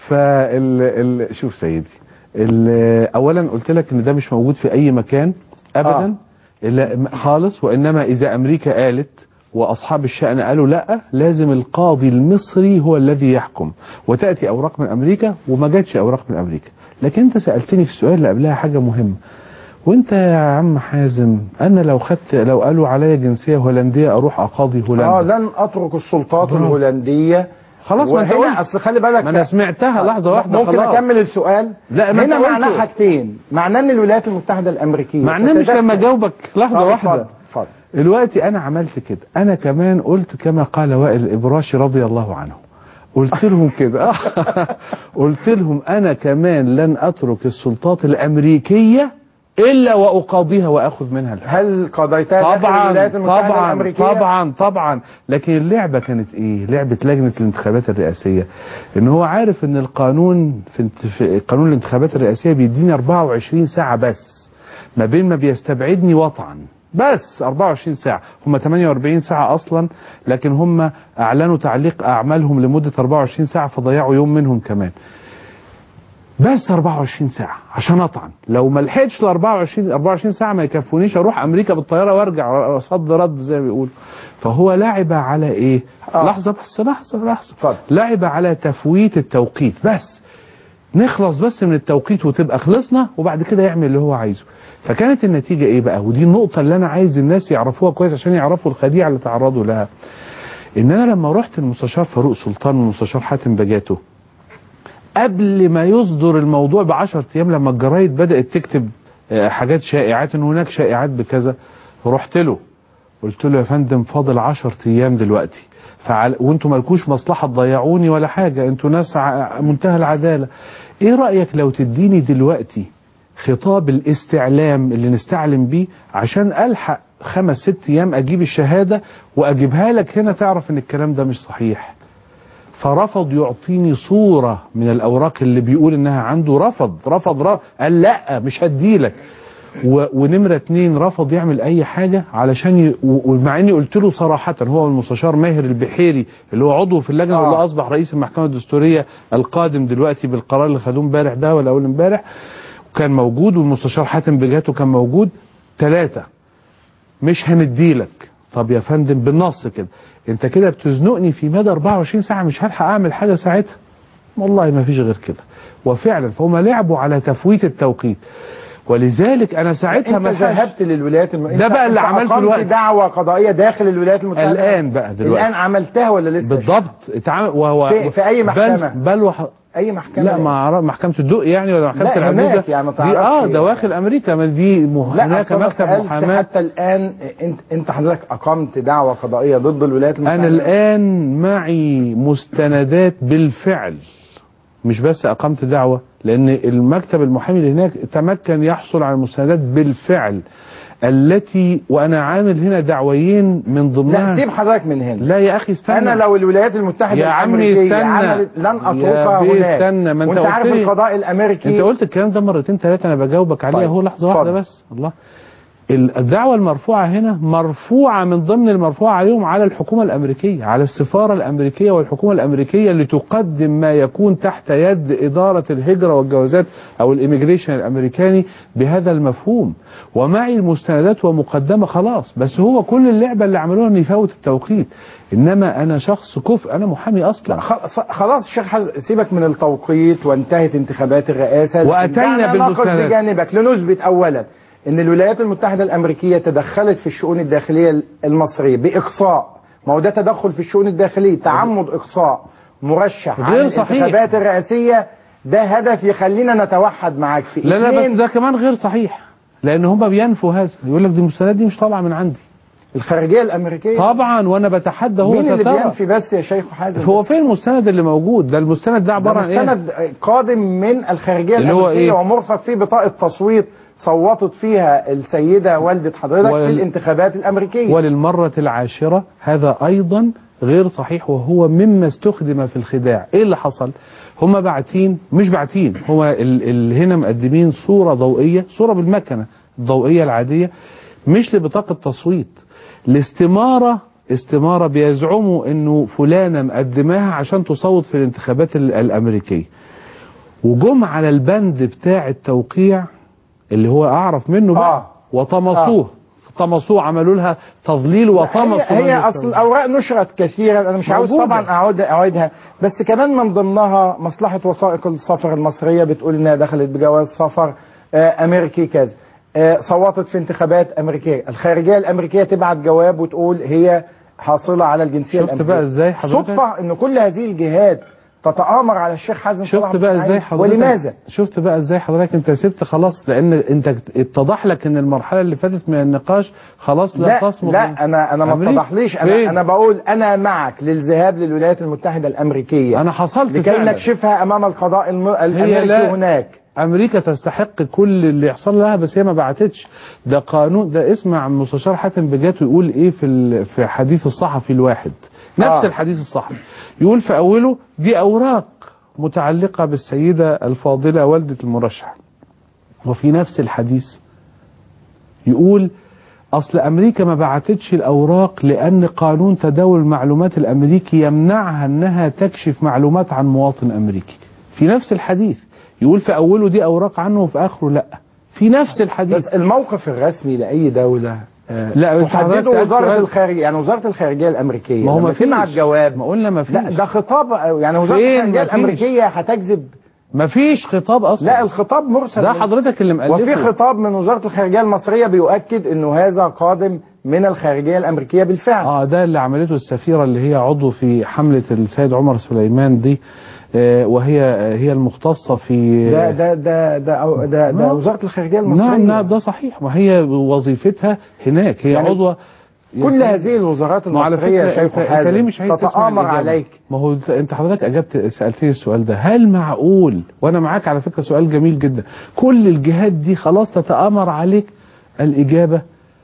Speaker 2: فال ال... شوف سيدي، ال... اولا قلت لك ان ده مش موجود في اي مكان ابدا آه. إلا خالص، وانما اذا امريكا قالت واصحاب الشأن قالوا لا، لازم القاضي المصري هو الذي يحكم، وتأتي اوراق من امريكا وما جاتش اوراق من امريكا. لكن انت سألتني في السؤال اللي قبلها حاجة مهمة، وانت يا عم حازم انا لو خدت لو قالوا عليا جنسية هولندية اروح اقاضي هولندا.
Speaker 1: اه لن اترك السلطات
Speaker 2: برافو.
Speaker 1: الهولندية.
Speaker 2: خلاص ما انت قلت،
Speaker 1: اصل خلي بالك
Speaker 2: ما انا سمعتها لحظة واحدة
Speaker 1: ممكن
Speaker 2: خلاص.
Speaker 1: اكمل السؤال؟
Speaker 2: لا ما
Speaker 1: هنا معناه حاجتين، معناه ان الولايات المتحدة الامريكية
Speaker 2: معناه مش لما جاوبك لحظة
Speaker 1: آه
Speaker 2: واحدة.
Speaker 1: اتفضل.
Speaker 2: دلوقتي انا عملت كده، انا كمان قلت كما قال وائل الابراشي رضي الله عنه، قلت لهم كده قلت لهم انا كمان لن اترك السلطات الامريكية الا واقاضيها واخذ منها الحق.
Speaker 1: هل قضيتها داخل
Speaker 2: طبعا
Speaker 1: الولايات المتحدة
Speaker 2: طبعا
Speaker 1: الامريكية؟
Speaker 2: طبعا طبعا. لكن اللعبة كانت ايه؟ لعبة لجنة الانتخابات الرئاسية، ان هو عارف ان القانون في, انت... في قانون الانتخابات الرئاسية بيديني أربعة وعشرين ساعة بس ما بين ما بيستبعدني وطعا، بس أربعة وعشرين ساعة، هم ثمانية وأربعين ساعة اصلا، لكن هم اعلنوا تعليق اعمالهم لمدة أربعة وعشرين ساعة فضيعوا يوم منهم كمان، بس أربعة وعشرين ساعة عشان اطعن. لو ما لحقتش ال أربعة وعشرين أربعة وعشرين ساعة ما يكفونيش اروح امريكا بالطيارة وارجع صد رد زي ما بيقولوا. فهو لعب على ايه؟ آه. لحظة بس لحظة لحظة
Speaker 1: فضل.
Speaker 2: لعب على تفويت التوقيت، بس نخلص بس من التوقيت وتبقى خلصنا وبعد كده يعمل اللي هو عايزه. فكانت النتيجة ايه بقى؟ ودي النقطة اللي انا عايز الناس يعرفوها كويس عشان يعرفوا الخديعة اللي تعرضوا لها. ان انا لما رحت المستشار فاروق سلطان والمستشار حاتم بجاتو قبل ما يصدر الموضوع بعشر ايام، لما الجرايد بدأت تكتب حاجات شائعات ان هناك شائعات بكذا، رحت له قلت له يا فندم فاضل عشر ايام دلوقتي فعل... وانتوا مالكوش مصلحة تضيعوني ولا حاجة، انتوا ناس ع... منتهى العدالة، ايه رأيك لو تديني دلوقتي خطاب الاستعلام اللي نستعلم بيه عشان الحق خمس ست ايام اجيب الشهادة واجيبها لك هنا تعرف ان الكلام ده مش صحيح. فرفض يعطيني صورة من الأوراق اللي بيقول إنها عنده، رفض رفض رفض قال لا مش هديلك. ونمرة اتنين رفض يعمل أي حاجة علشان ي... ومع إني قلت له صراحة، هو المستشار ماهر البحيري اللي هو عضو في اللجنة آه. واللي أصبح رئيس المحكمة الدستورية القادم دلوقتي بالقرار اللي خدوه امبارح ده ولا أول امبارح، وكان موجود، والمستشار حاتم بجاتو كان موجود، ثلاثة مش هنديلك. طب يا فندم بالنص كده انت كده بتزنقني في مدى أربعة وعشرين ساعة مش هلحق اعمل حاجة ساعتها، والله ما فيش غير كده. وفعلا فهم لعبوا على تفويت التوقيت، ولذلك انا ساعتها ما
Speaker 1: ذهبت للولايات المتحدة.
Speaker 2: ده بقى اللي عملته دلوقتي،
Speaker 1: دعوة قضائية داخل الولايات المتحدة
Speaker 2: الان بقى دلوقتي.
Speaker 1: الان عملتها ولا لسه؟
Speaker 2: بالضبط اتعمل وهو
Speaker 1: في, في اي محكمة؟
Speaker 2: بل, بل وح...
Speaker 1: اي محكمة؟
Speaker 2: لا ما محكمة الدق يعني ولا محكمة
Speaker 1: العدوزة يعني
Speaker 2: دي اه دواخل امريكا، ما دي هناك مكتب محاماة.
Speaker 1: حتى الان انت انت حضرتك اقمت دعوة قضائية ضد الولايات المتحدة؟
Speaker 2: انا الان معي مستندات بالفعل، مش بس اقمت دعوة، لان المكتب المحامي اللي هناك تمكن يحصل على المستندات بالفعل التي، وانا عامل هنا دعويين من ضمنها.
Speaker 1: لا سيب حضرتك من هنا.
Speaker 2: لا يا اخي استنى،
Speaker 1: انا لو الولايات المتحدة
Speaker 2: يا
Speaker 1: الامريكية
Speaker 2: عمي
Speaker 1: عملت لن اتركها هناك.
Speaker 2: استنى، ما انت
Speaker 1: وانت عارف القضاء الامريكي،
Speaker 2: انت قلت الكلام ده مرتين ثلاثة، انا بجاوبك عليه اهو. لحظة واحدة بس. الله، الدعوة المرفوعة هنا مرفوعة من ضمن المرفوعة عليهم على الحكومة الأمريكية، على السفارة الأمريكية والحكومة الأمريكية اللي تقدم ما يكون تحت يد إدارة الهجرة والجوازات أو الإيميجريشن الأمريكاني بهذا المفهوم. ومعي المستندات ومقدمة خلاص، بس هو كل اللعبة اللي عملوها إن يفوت التوقيت. إنما أنا شخص كفء، أنا محامي أصلا.
Speaker 1: خلاص الشيخ حازم سيبك من التوقيت، وانتهت انتخابات الرئاسة،
Speaker 2: وأتينا بالمستندات
Speaker 1: بجانبك لنثبت أولا ان الولايات المتحدة الامريكية تدخلت في الشؤون الداخلية المصرية باقصاء. ما هو ده تدخل في الشؤون الداخلية، تعمد اقصاء مرشح عن الانتخابات الرئاسية، ده هدف يخلينا نتوحد معاك في.
Speaker 2: لا لا بس ده كمان غير صحيح، لان هم بينفوا هذا، يقول لك دي المستندات دي مش طالعه من عندي.
Speaker 1: الخارجية الامريكية
Speaker 2: طبعا، وانا بتحدى هو
Speaker 1: مين اللي بينفي بس يا شيخ حازم؟
Speaker 2: هو فين المستند اللي موجود ده؟ المستند ده عبارة عن ايه؟
Speaker 1: مستند قادم من الخارجية الامريكية إيه؟ ومرفق فيه بطاقة تصويت صوتت فيها السيدة والدة حضرتك وال... في الانتخابات الأمريكية.
Speaker 2: وللمرة العاشرة هذا أيضا غير صحيح، وهو مما استخدم في الخداع. إيه اللي حصل؟ هم باعتين، مش باعتين، هو ال... ال... هنا مقدمين صورة ضوئية، صورة بالمكنة الضوئية العادية، مش لبطاقة تصويت، لاستمارة، استمارة بيزعموا إنه فلانة مقدماها عشان تصوت في الانتخابات الأمريكية. وجم على البند بتاع التوقيع اللي هو اعرف منه بقى،
Speaker 1: آه.
Speaker 2: وطمسوه، طمسوه عملوا لها تضليل وطمسوا.
Speaker 1: هي, هي اصل الاوراق نشرت كثيرا، انا مش عاوز طبعا اعود اعيدها، بس كمان من ضمنها مصلحه وثائق السفر المصريه بتقول انها دخلت بجواز سفر آه امريكي كذا، آه صوتت في انتخابات امريكيه، الخارجيه الامريكيه تبعت جواب وتقول هي حاصله على الجنسيه
Speaker 2: شفت
Speaker 1: الامريكيه.
Speaker 2: بقى ازاي حضرتك؟
Speaker 1: صدفه ان كل هذه الجهات تتآمر على الشيخ حازم صلاح.
Speaker 2: شفت بقى ازاي حضرتك؟
Speaker 1: ولماذا؟
Speaker 2: شفت بقى ازاي حضرتك انت سبت خلاص، لان انت اتضح لك ان المرحله اللي فاتت من النقاش خلاص لا,
Speaker 1: لا
Speaker 2: تصمد.
Speaker 1: لا انا انا ما اتضحليش، انا انا بقول انا معك للذهاب للولايات المتحده الامريكيه،
Speaker 2: انا حصلت
Speaker 1: لكي
Speaker 2: فعلا.
Speaker 1: نكشفها امام القضاء الم... الامريكي هناك.
Speaker 2: امريكا تستحق كل اللي يحصل لها، بس هي ما بعتتش. ده قانون، ده اسمع مستشار حاتم بجاته يقول ايه في ال... في حديث الصحفي الواحد، نفس آه. الحديث الصحفي يقول في اوله دي اوراق متعلقة بالسيدة الفاضلة والدة المرشح، وفي نفس الحديث يقول أصل أمريكا ما بعتتش الأوراق لأن قانون تداول المعلومات الأمريكي يمنعها أنها تكشف معلومات عن مواطن أمريكي. في نفس الحديث يقول في أوله دي أوراق عنه وفي آخره لا. في نفس الحديث.
Speaker 1: بس الموقف الرسمي لأي دولة
Speaker 2: آه لا
Speaker 1: تحدده وزارة الخارجية، يعني وزارة الخارجية الأمريكية
Speaker 2: ما هو ما فيش
Speaker 1: الجواب.
Speaker 2: ما قلنا ما فيش.
Speaker 1: لا ده خطاب، يعني وزارة الخارجية الأمريكية هتكذب؟
Speaker 2: ما فيش خطاب اصلا.
Speaker 1: لا الخطاب مرسل،
Speaker 2: ده حضرتك اللي مؤلفه.
Speaker 1: وفي خطاب من وزارة الخارجية المصرية بيؤكد انه هذا قادم من الخارجية الامريكية بالفعل.
Speaker 2: اه ده اللي عملته السفيرة اللي هي عضو في حملة السيد عمر سليمان دي، آه وهي هي المختصة في
Speaker 1: ده ده ده ده ده, ده وزارة الخارجية المصرية.
Speaker 2: نعم نعم ده صحيح، وهي وظيفتها هناك، هي يعني عضوة.
Speaker 1: كل هذه الوزارات المصرية يا شيخ حازم تتآمر عليك.
Speaker 2: ما هو انت حضرتك اجبت سألتني السؤال ده، هل معقول وانا معاك على فكرة سؤال جميل جدا، كل الجهات دي خلاص تتآمر عليك؟ الإجابة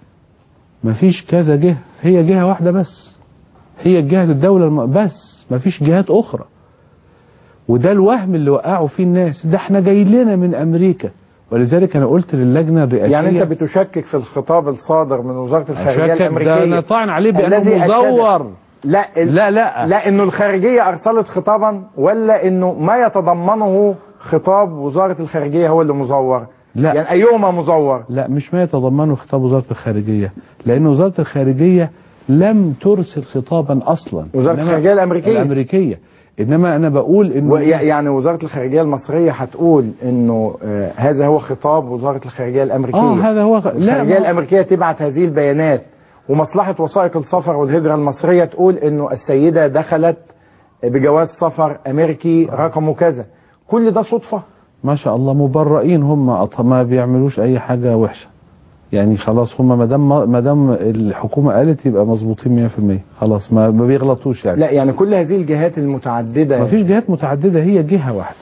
Speaker 2: مفيش كذا جهة، هي جهة واحدة بس، هي جهة الدولة الم... بس مفيش جهات أخرى. وده الوهم اللي وقعوا فيه الناس، ده احنا جاي لنا من أمريكا. ولذلك انا قلت للجنه الرئاسيه،
Speaker 1: يعني انت بتشكك في الخطاب الصادر من وزاره الخارجيه الامريكيه؟
Speaker 2: ده انا طعن عليه بانه مزور.
Speaker 1: لا
Speaker 2: لا لا
Speaker 1: لا انه الخارجيه ارسلت خطابا، ولا انه ما يتضمنه خطاب وزاره الخارجيه هو اللي مزور؟
Speaker 2: لا
Speaker 1: يعني ايهما مزور؟
Speaker 2: لا مش ما يتضمنه خطاب وزاره الخارجيه، لان وزاره الخارجيه لم ترسل خطابا اصلا.
Speaker 1: وزاره الخارجيه الامريكيه
Speaker 2: الامريكيه انما انا بقول انه
Speaker 1: يعني وزاره الخارجيه المصريه هتقول انه آه هذا هو خطاب وزاره الخارجيه الامريكيه.
Speaker 2: اه هذا هو
Speaker 1: خ... الخارجيه الامريكيه تبعت هذه البيانات، ومصلحه وثائق السفر والهجره المصريه تقول انه السيده دخلت بجواز سفر امريكي رقمه كذا. كل ده صدفه؟
Speaker 2: ما شاء الله مبرئين هم، ما بيعملوش اي حاجه وحشه. يعني خلاص هم ما دام ما دام الحكومه قالت يبقى مظبوطين مية في المية، خلاص ما ما بيغلطوش يعني.
Speaker 1: لا يعني كل هذه الجهات المتعدده،
Speaker 2: ما فيش جهات متعدده، هي جهه واحده،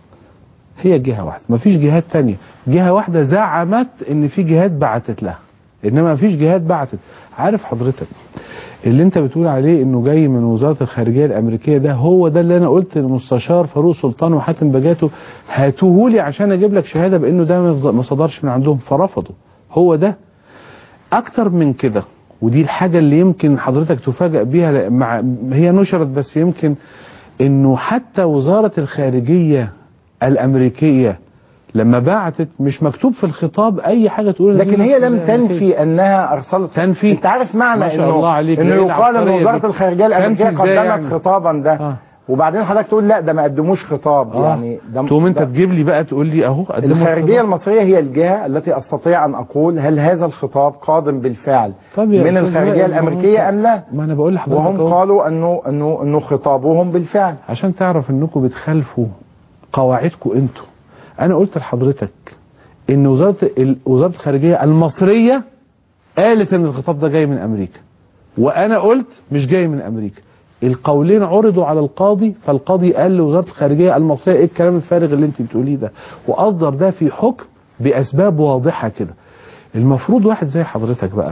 Speaker 2: هي جهه واحده، ما فيش جهات تانية. جهه واحده زعمت ان في جهات بعتت لها، انما ما فيش جهات بعتت. عارف حضرتك اللي انت بتقول عليه انه جاي من وزاره الخارجيه الامريكيه، ده هو ده اللي انا قلت للمستشار فاروق سلطان وحاتم بجاته هاتوهولي عشان اجيب لك شهاده بانه ده ما صدرش من عندهم، فرفضوا. هو ده اكتر من كده، ودي الحاجة اللي يمكن حضرتك تفاجأ بيها، مع هي نشرت بس يمكن انه حتى وزارة الخارجية الامريكية لما بعتت مش مكتوب في الخطاب اي حاجة تقول،
Speaker 1: لكن هي لم تنفي انها ارسلت.
Speaker 2: تنفي؟
Speaker 1: انت عارف معنى
Speaker 2: ما شاء الله عليك
Speaker 1: انه يقال ان وزارة الخارجية الامريكية قدمت يعني خطابا ده آه. وبعدين حضرتك تقول لا ده ما قدموش خطاب آه. يعني
Speaker 2: تقوم انت تجيب لي بقى تقول لي اهو قدموا
Speaker 1: الخارجيه المصريه هي الجهه التي استطيع ان اقول هل هذا الخطاب قادم بالفعل من الخارجيه الامريكيه ام لا.
Speaker 2: ما انا بقول لحضرتك
Speaker 1: وهم أهو. قالوا انه انه انه خطابهم بالفعل.
Speaker 2: عشان تعرف انكم بتخالفوا قواعدكم انتوا. انا قلت لحضرتك ان وزاره وزاره الخارجيه المصريه قالت ان الخطاب ده جاي من امريكا، وانا قلت مش جاي من امريكا. القولين عرضوا على القاضي، فالقاضي قال لوزارة الخارجية المصرية ايه الكلام الفارغ اللي انت بتقوليه ده، واصدر ده في حكم باسباب واضحة كده. المفروض واحد زي حضرتك بقى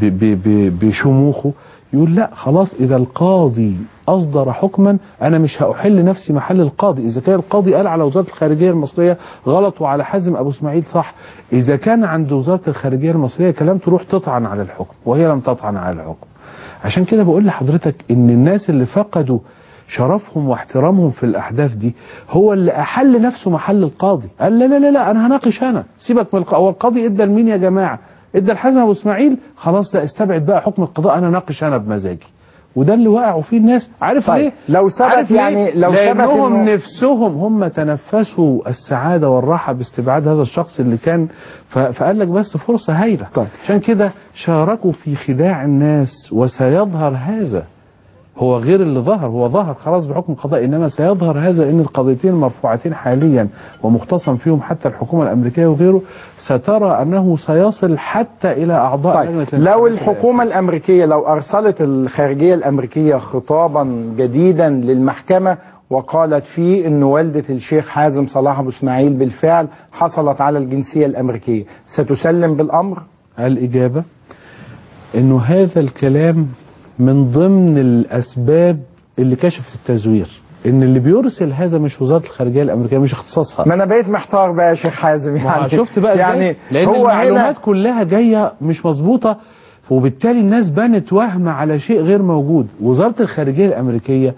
Speaker 2: بشموخه يقول لا خلاص، اذا القاضي اصدر حكما انا مش هاحل نفسي محل القاضي. اذا كان القاضي قال على وزارة الخارجية المصرية غلط وعلى حازم ابو اسماعيل صح، اذا كان عند وزارة الخارجية المصرية كلام تروح تطعن على الحكم، وهي لم تطعن على الحكم. عشان كده بقول لحضرتك ان الناس اللي فقدوا شرفهم واحترامهم في الاحداث دي هو اللي احل نفسه محل القاضي، قال لا لا لا, لا انا هناقش، انا سيبك من القاضي. هو القاضي ادى لمين يا جماعه؟ ادى لحازم ابو اسماعيل، خلاص ده استبعد بقى حكم القضاء، انا ناقش انا بمزاجي. وده اللي وقعوا فيه الناس. عارف
Speaker 1: طيب
Speaker 2: ليه؟
Speaker 1: لو ثبت يعني لو ثبت
Speaker 2: لانهم
Speaker 1: إنه
Speaker 2: نفسهم هم تنفسوا السعاده والراحه باستبعاد هذا الشخص اللي كان، فقال لك بس فرصه هايله.
Speaker 1: طيب.
Speaker 2: عشان كده شاركوا في خداع الناس، وسيظهر هذا. هو غير اللي ظهر، هو ظهر خلاص بحكم القضاء، انما سيظهر هذا ان القضيتين المرفوعتين حاليا ومختصم فيهم حتى الحكومه الامريكيه وغيره، سترى انه سيصل حتى الى اعضاء
Speaker 1: طيب
Speaker 2: لجنه
Speaker 1: لو الحكومه الامريكيه لو ارسلت الخارجيه الامريكيه خطابا جديدا للمحكمه وقالت فيه ان والده الشيخ حازم صلاح ابو اسماعيل بالفعل حصلت على الجنسيه الامريكيه، ستسلم بالامر؟
Speaker 2: الاجابه انه هذا الكلام من ضمن الاسباب اللي كشفت التزوير، ان اللي بيرسل هذا مش وزاره الخارجيه الامريكيه، مش اختصاصها.
Speaker 1: ما انا بقيت محتار بقى يا شيخ حازم، يعني
Speaker 2: شفت بقى
Speaker 1: يعني
Speaker 2: لان
Speaker 1: هو
Speaker 2: المعلومات كلها جايه مش مظبوطه، وبالتالي الناس بنت وهم على شيء غير موجود. وزاره الخارجيه الامريكيه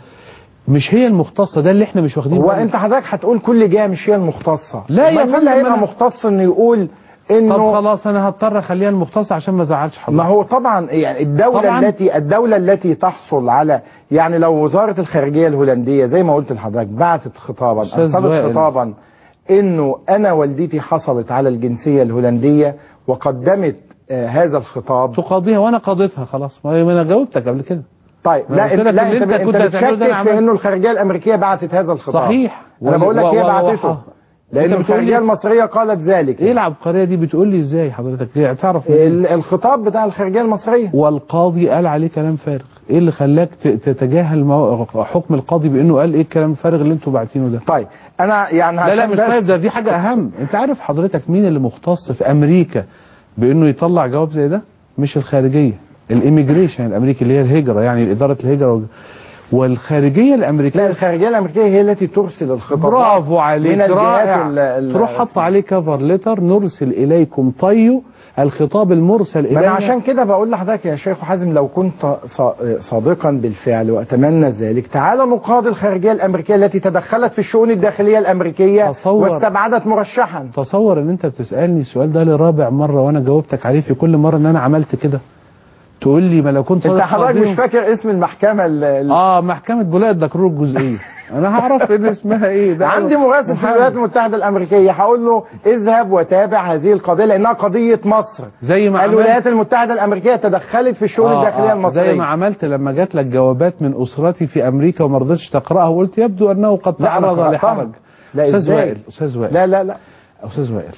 Speaker 2: مش هي المختصه، ده اللي احنا مش واخدين
Speaker 1: هو انت حضرتك هتقول كل جهه مش هي المختصه؟
Speaker 2: لا يا
Speaker 1: فندم، هيبقى مختص انه يقول انه
Speaker 2: طب خلاص انا هضطر اخليها المختصه عشان ما ازعلش حضرتك.
Speaker 1: ما هو طبعا يعني الدوله طبعًا التي الدوله التي تحصل على، يعني لو وزاره الخارجيه الهولنديه زي ما قلت لحضرتك بعتت خطابا ارسلت خطابا انه انا والدتي حصلت على الجنسيه الهولنديه وقدمت آه هذا الخطاب،
Speaker 2: تقاضيها وانا قاضيتها خلاص. ما انا جاوبتك قبل كده.
Speaker 1: طيب لا انت لا انت, انت بتشكك في انه الخارجيه الامريكيه بعتت هذا الخطاب.
Speaker 2: صحيح،
Speaker 1: انا بقول لك هي بعتته لأن الخارجية المصرية قالت ذلك.
Speaker 2: ايه العبقرية دي؟ بتقول لي ازاي حضرتك؟ ليه تعرف
Speaker 1: الخطاب بتاع الخارجية المصرية؟
Speaker 2: والقاضي قال عليه كلام فارغ. ايه اللي خلاك تتجاهل مو... حكم القاضي بانه قال ايه الكلام الفارغ اللي انتوا باعتينه ده؟
Speaker 1: طيب انا يعني
Speaker 2: لا لا مش طيب، ده دي حاجة اهم. انت عارف حضرتك مين اللي مختص في امريكا بانه يطلع جواب زي ده؟ مش الخارجية، الاميجريشن الامريكي اللي هي الهجرة، يعني ادارة الهجرة و... والخارجيه الامريكيه.
Speaker 1: لا الخارجيه الامريكيه هي التي ترسل الخطابات.
Speaker 2: برافو عليك،
Speaker 1: من الجهات.
Speaker 2: تروح حط عليه كفر ليتر، نرسل اليكم طيو الخطاب المرسل الينا.
Speaker 1: ما انا عشان كده بقول لحضرتك يا شيخ حازم لو كنت صادقا بالفعل واتمنى ذلك، تعال نقاضي الخارجيه الامريكيه التي تدخلت في الشؤون الداخليه الامريكيه واستبعدت مرشحا.
Speaker 2: تصور ان انت بتسالني السؤال ده لرابع مره وانا جاوبتك عليه في كل مره ان انا عملت كده. تقول لي ما لو كنت
Speaker 1: انت حضرتك مش فاكر اسم المحكمه ال
Speaker 2: اه محكمه بولاق الدكرور الجزئيه. انا هعرف ان اسمها ايه ده.
Speaker 1: عندي مراسل في الولايات المتحده الامريكيه، هقول له اذهب وتابع هذه القضيه لانها قضيه مصر.
Speaker 2: زي ما
Speaker 1: الولايات المتحده الامريكيه تدخلت في الشؤون آه الداخليه آه المصريه.
Speaker 2: زي ما عملت لما جات لك جوابات من اسرتي في امريكا وما رضيتش تقراها وقلت يبدو انه قد تعرض لحرج.
Speaker 1: استاذ
Speaker 2: وائل استاذ وائل
Speaker 1: لا لا لا
Speaker 2: استاذ وائل،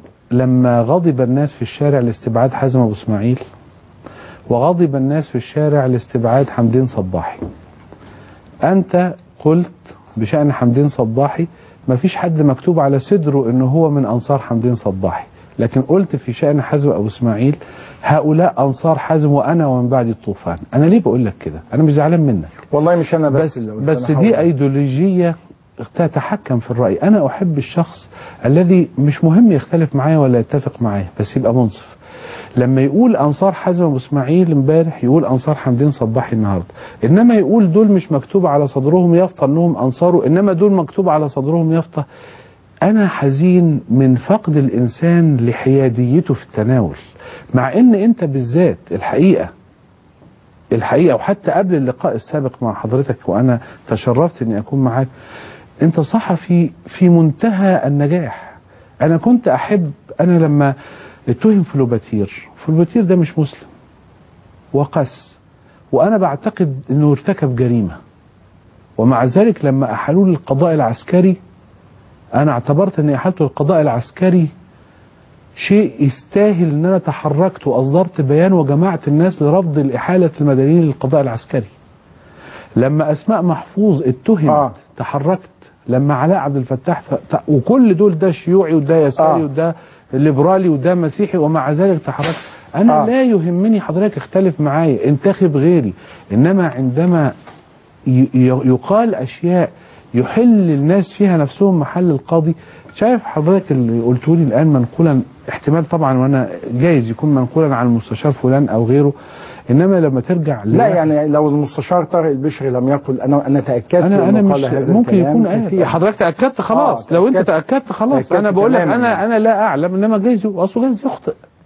Speaker 2: لما غضب الناس في الشارع لاستبعاد حازم ابو اسماعيل وغضب الناس في الشارع لاستبعاد حمدين صباحي، أنت قلت بشأن حمدين صباحي ما فيش حد مكتوب على صدره إنه هو من أنصار حمدين صباحي، لكن قلت في شأن حازم أبو إسماعيل هؤلاء أنصار حازم وأنا ومن بعد الطوفان. أنا ليه بقول لك كده؟ أنا مش زعلان منك
Speaker 1: والله، مش أنا بس
Speaker 2: بس, بس دي أيديولوجية تتحكم في الرأي. أنا أحب الشخص الذي مش مهم يختلف معايا ولا يتفق معايا بس يبقى منصف. لما يقول انصار حازم ابو اسماعيل امبارح يقول انصار حمدين صباحي النهارده، انما يقول دول مش مكتوب على صدرهم يافطه انهم انصاره، انما دول مكتوب على صدرهم يافطه. انا حزين من فقد الانسان لحياديته في التناول، مع ان انت بالذات الحقيقه الحقيقه وحتى قبل اللقاء السابق مع حضرتك وانا تشرفت اني اكون معاك، انت صحفي في منتهى النجاح. انا كنت احب، انا لما اتهم فلوباتير، فلوباتير ده مش مسلم وقس، وانا بعتقد انه ارتكب جريمة، ومع ذلك لما احالوه للقضاء العسكري انا اعتبرت ان احالته للقضاء العسكري شيء يستاهل ان انا تحركت واصدرت بيان وجمعت الناس لرفض الاحالة المدنيين للقضاء العسكري. لما اسماء محفوظ اتهمت آه. تحركت. لما علاء عبد الفتاح ف... وكل دول ده شيوعي وده يساري آه. وده ليبرالي وده مسيحي ومع ذلك تحركت. انا آه. لا يهمني حضرتك اختلف معايا، انتخب غيري، انما عندما ي... يقال اشياء يحل الناس فيها نفسهم محل القاضي. شايف حضرتك اللي قلته لي الان منقولا، احتمال طبعا وانا جايز يكون منقولا عن المستشار فلان او غيره، انما لما ترجع
Speaker 1: لا يعني لو المستشار طارق البشري لم يقل انا انا تاكدت
Speaker 2: انا انا مش
Speaker 1: هذا
Speaker 2: ممكن يكون قال حضرتك تاكدت خلاص. آه لو انت تاكدت خلاص. انا بقول لك انا انا لا اعلم، انما جايز اصله جايز يخطئ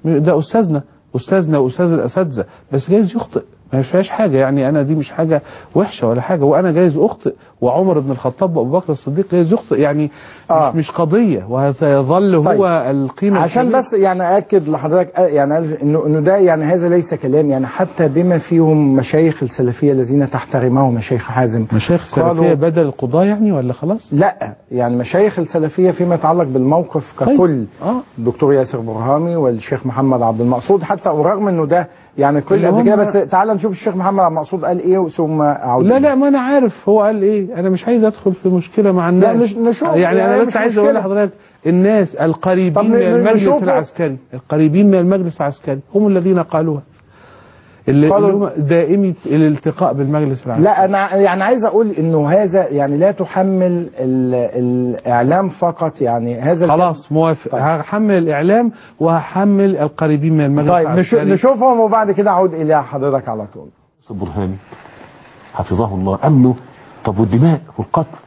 Speaker 2: ده استاذنا استاذنا واستاذ الاساتذه، بس جايز يخطئ، ما فيهاش حاجه يعني، انا دي مش حاجه وحشه ولا حاجه، وانا جايز اخطئ، وعمر بن الخطاب وابو بكر الصديق جايز يخطئ يعني. آه. مش مش قضيه، وهيظل
Speaker 1: طيب.
Speaker 2: هو القيمه
Speaker 1: عشان
Speaker 2: الكبيرة.
Speaker 1: بس يعني اكد لحضرتك يعني انه انه ده يعني هذا ليس كلام، يعني حتى بما فيهم مشايخ السلفيه الذين تحترمهم مشايخ حازم.
Speaker 2: مشايخ السلفيه بدل القضاه يعني ولا خلاص؟
Speaker 1: لا، يعني مشايخ السلفيه فيما يتعلق بالموقف ككل. طيب. آه. الدكتور ياسر برهامي والشيخ محمد عبد المقصود، حتى ورغم انه ده يعني كل قبل كده، بس تعال نشوف الشيخ محمد عبد المقصود قال ايه ثم اعود.
Speaker 2: لا لا، ما انا عارف هو قال ايه، انا مش عايز ادخل في مشكله مع الناس.
Speaker 1: لا نشوف
Speaker 2: يعني, يعني انا بس عايز اقول لحضرتك الناس القريبين من المجلس العسكري، القريبين من المجلس العسكري هم الذين قالوها، اللي هم دائمي الالتقاء بالمجلس العسكري.
Speaker 1: لا انا يعني عايز اقول انه هذا يعني لا تحمل الاعلام فقط، يعني هذا
Speaker 2: خلاص موافق. طيب. هحمل الاعلام وهحمل القريبين من المجلس
Speaker 1: طيب
Speaker 2: العسكري.
Speaker 1: طيب نشوفهم وبعد كده اعود الى حضرتك على طول.
Speaker 3: برهامي حفظه الله قال له طب والدماء والقتل؟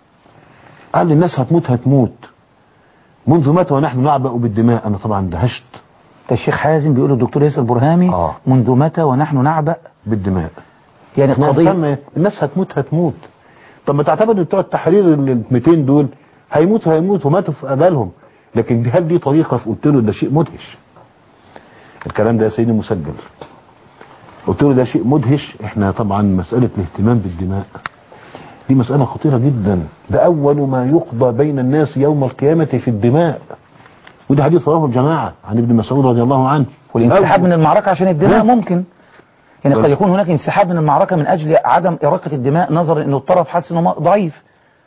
Speaker 3: قال الناس هتموت هتموت منذ متى ونحن نعبأ بالدماء. انا طبعا دهشت.
Speaker 4: ده الشيخ حازم بيقول الدكتور ياسر برهامي آه. منذ متى ونحن نعبأ
Speaker 3: بالدماء؟
Speaker 4: يعني القضية
Speaker 3: الناس هتموت هتموت. طب ما تعتبر ان بتوع التحرير ال مئتين دول هيموتوا هيموتوا وماتوا في اجالهم، لكن دي هل دي طريقه؟ قلت له ده شيء مدهش. الكلام ده يا سيدي مسجل. قلت له ده شيء مدهش. احنا طبعا مساله الاهتمام بالدماء دي مساله خطيره جدا، ده اول ما يقضى بين الناس يوم القيامه في الدماء، وده حديث رواه الجماعه عن ابن مسعود رضي الله عنه.
Speaker 4: والانسحاب من المعركه عشان الدماء ممكن يعني قد يكون هناك انسحاب من المعركة من أجل عدم إراقة الدماء، نظرا أنه الطرف حس أنه ضعيف.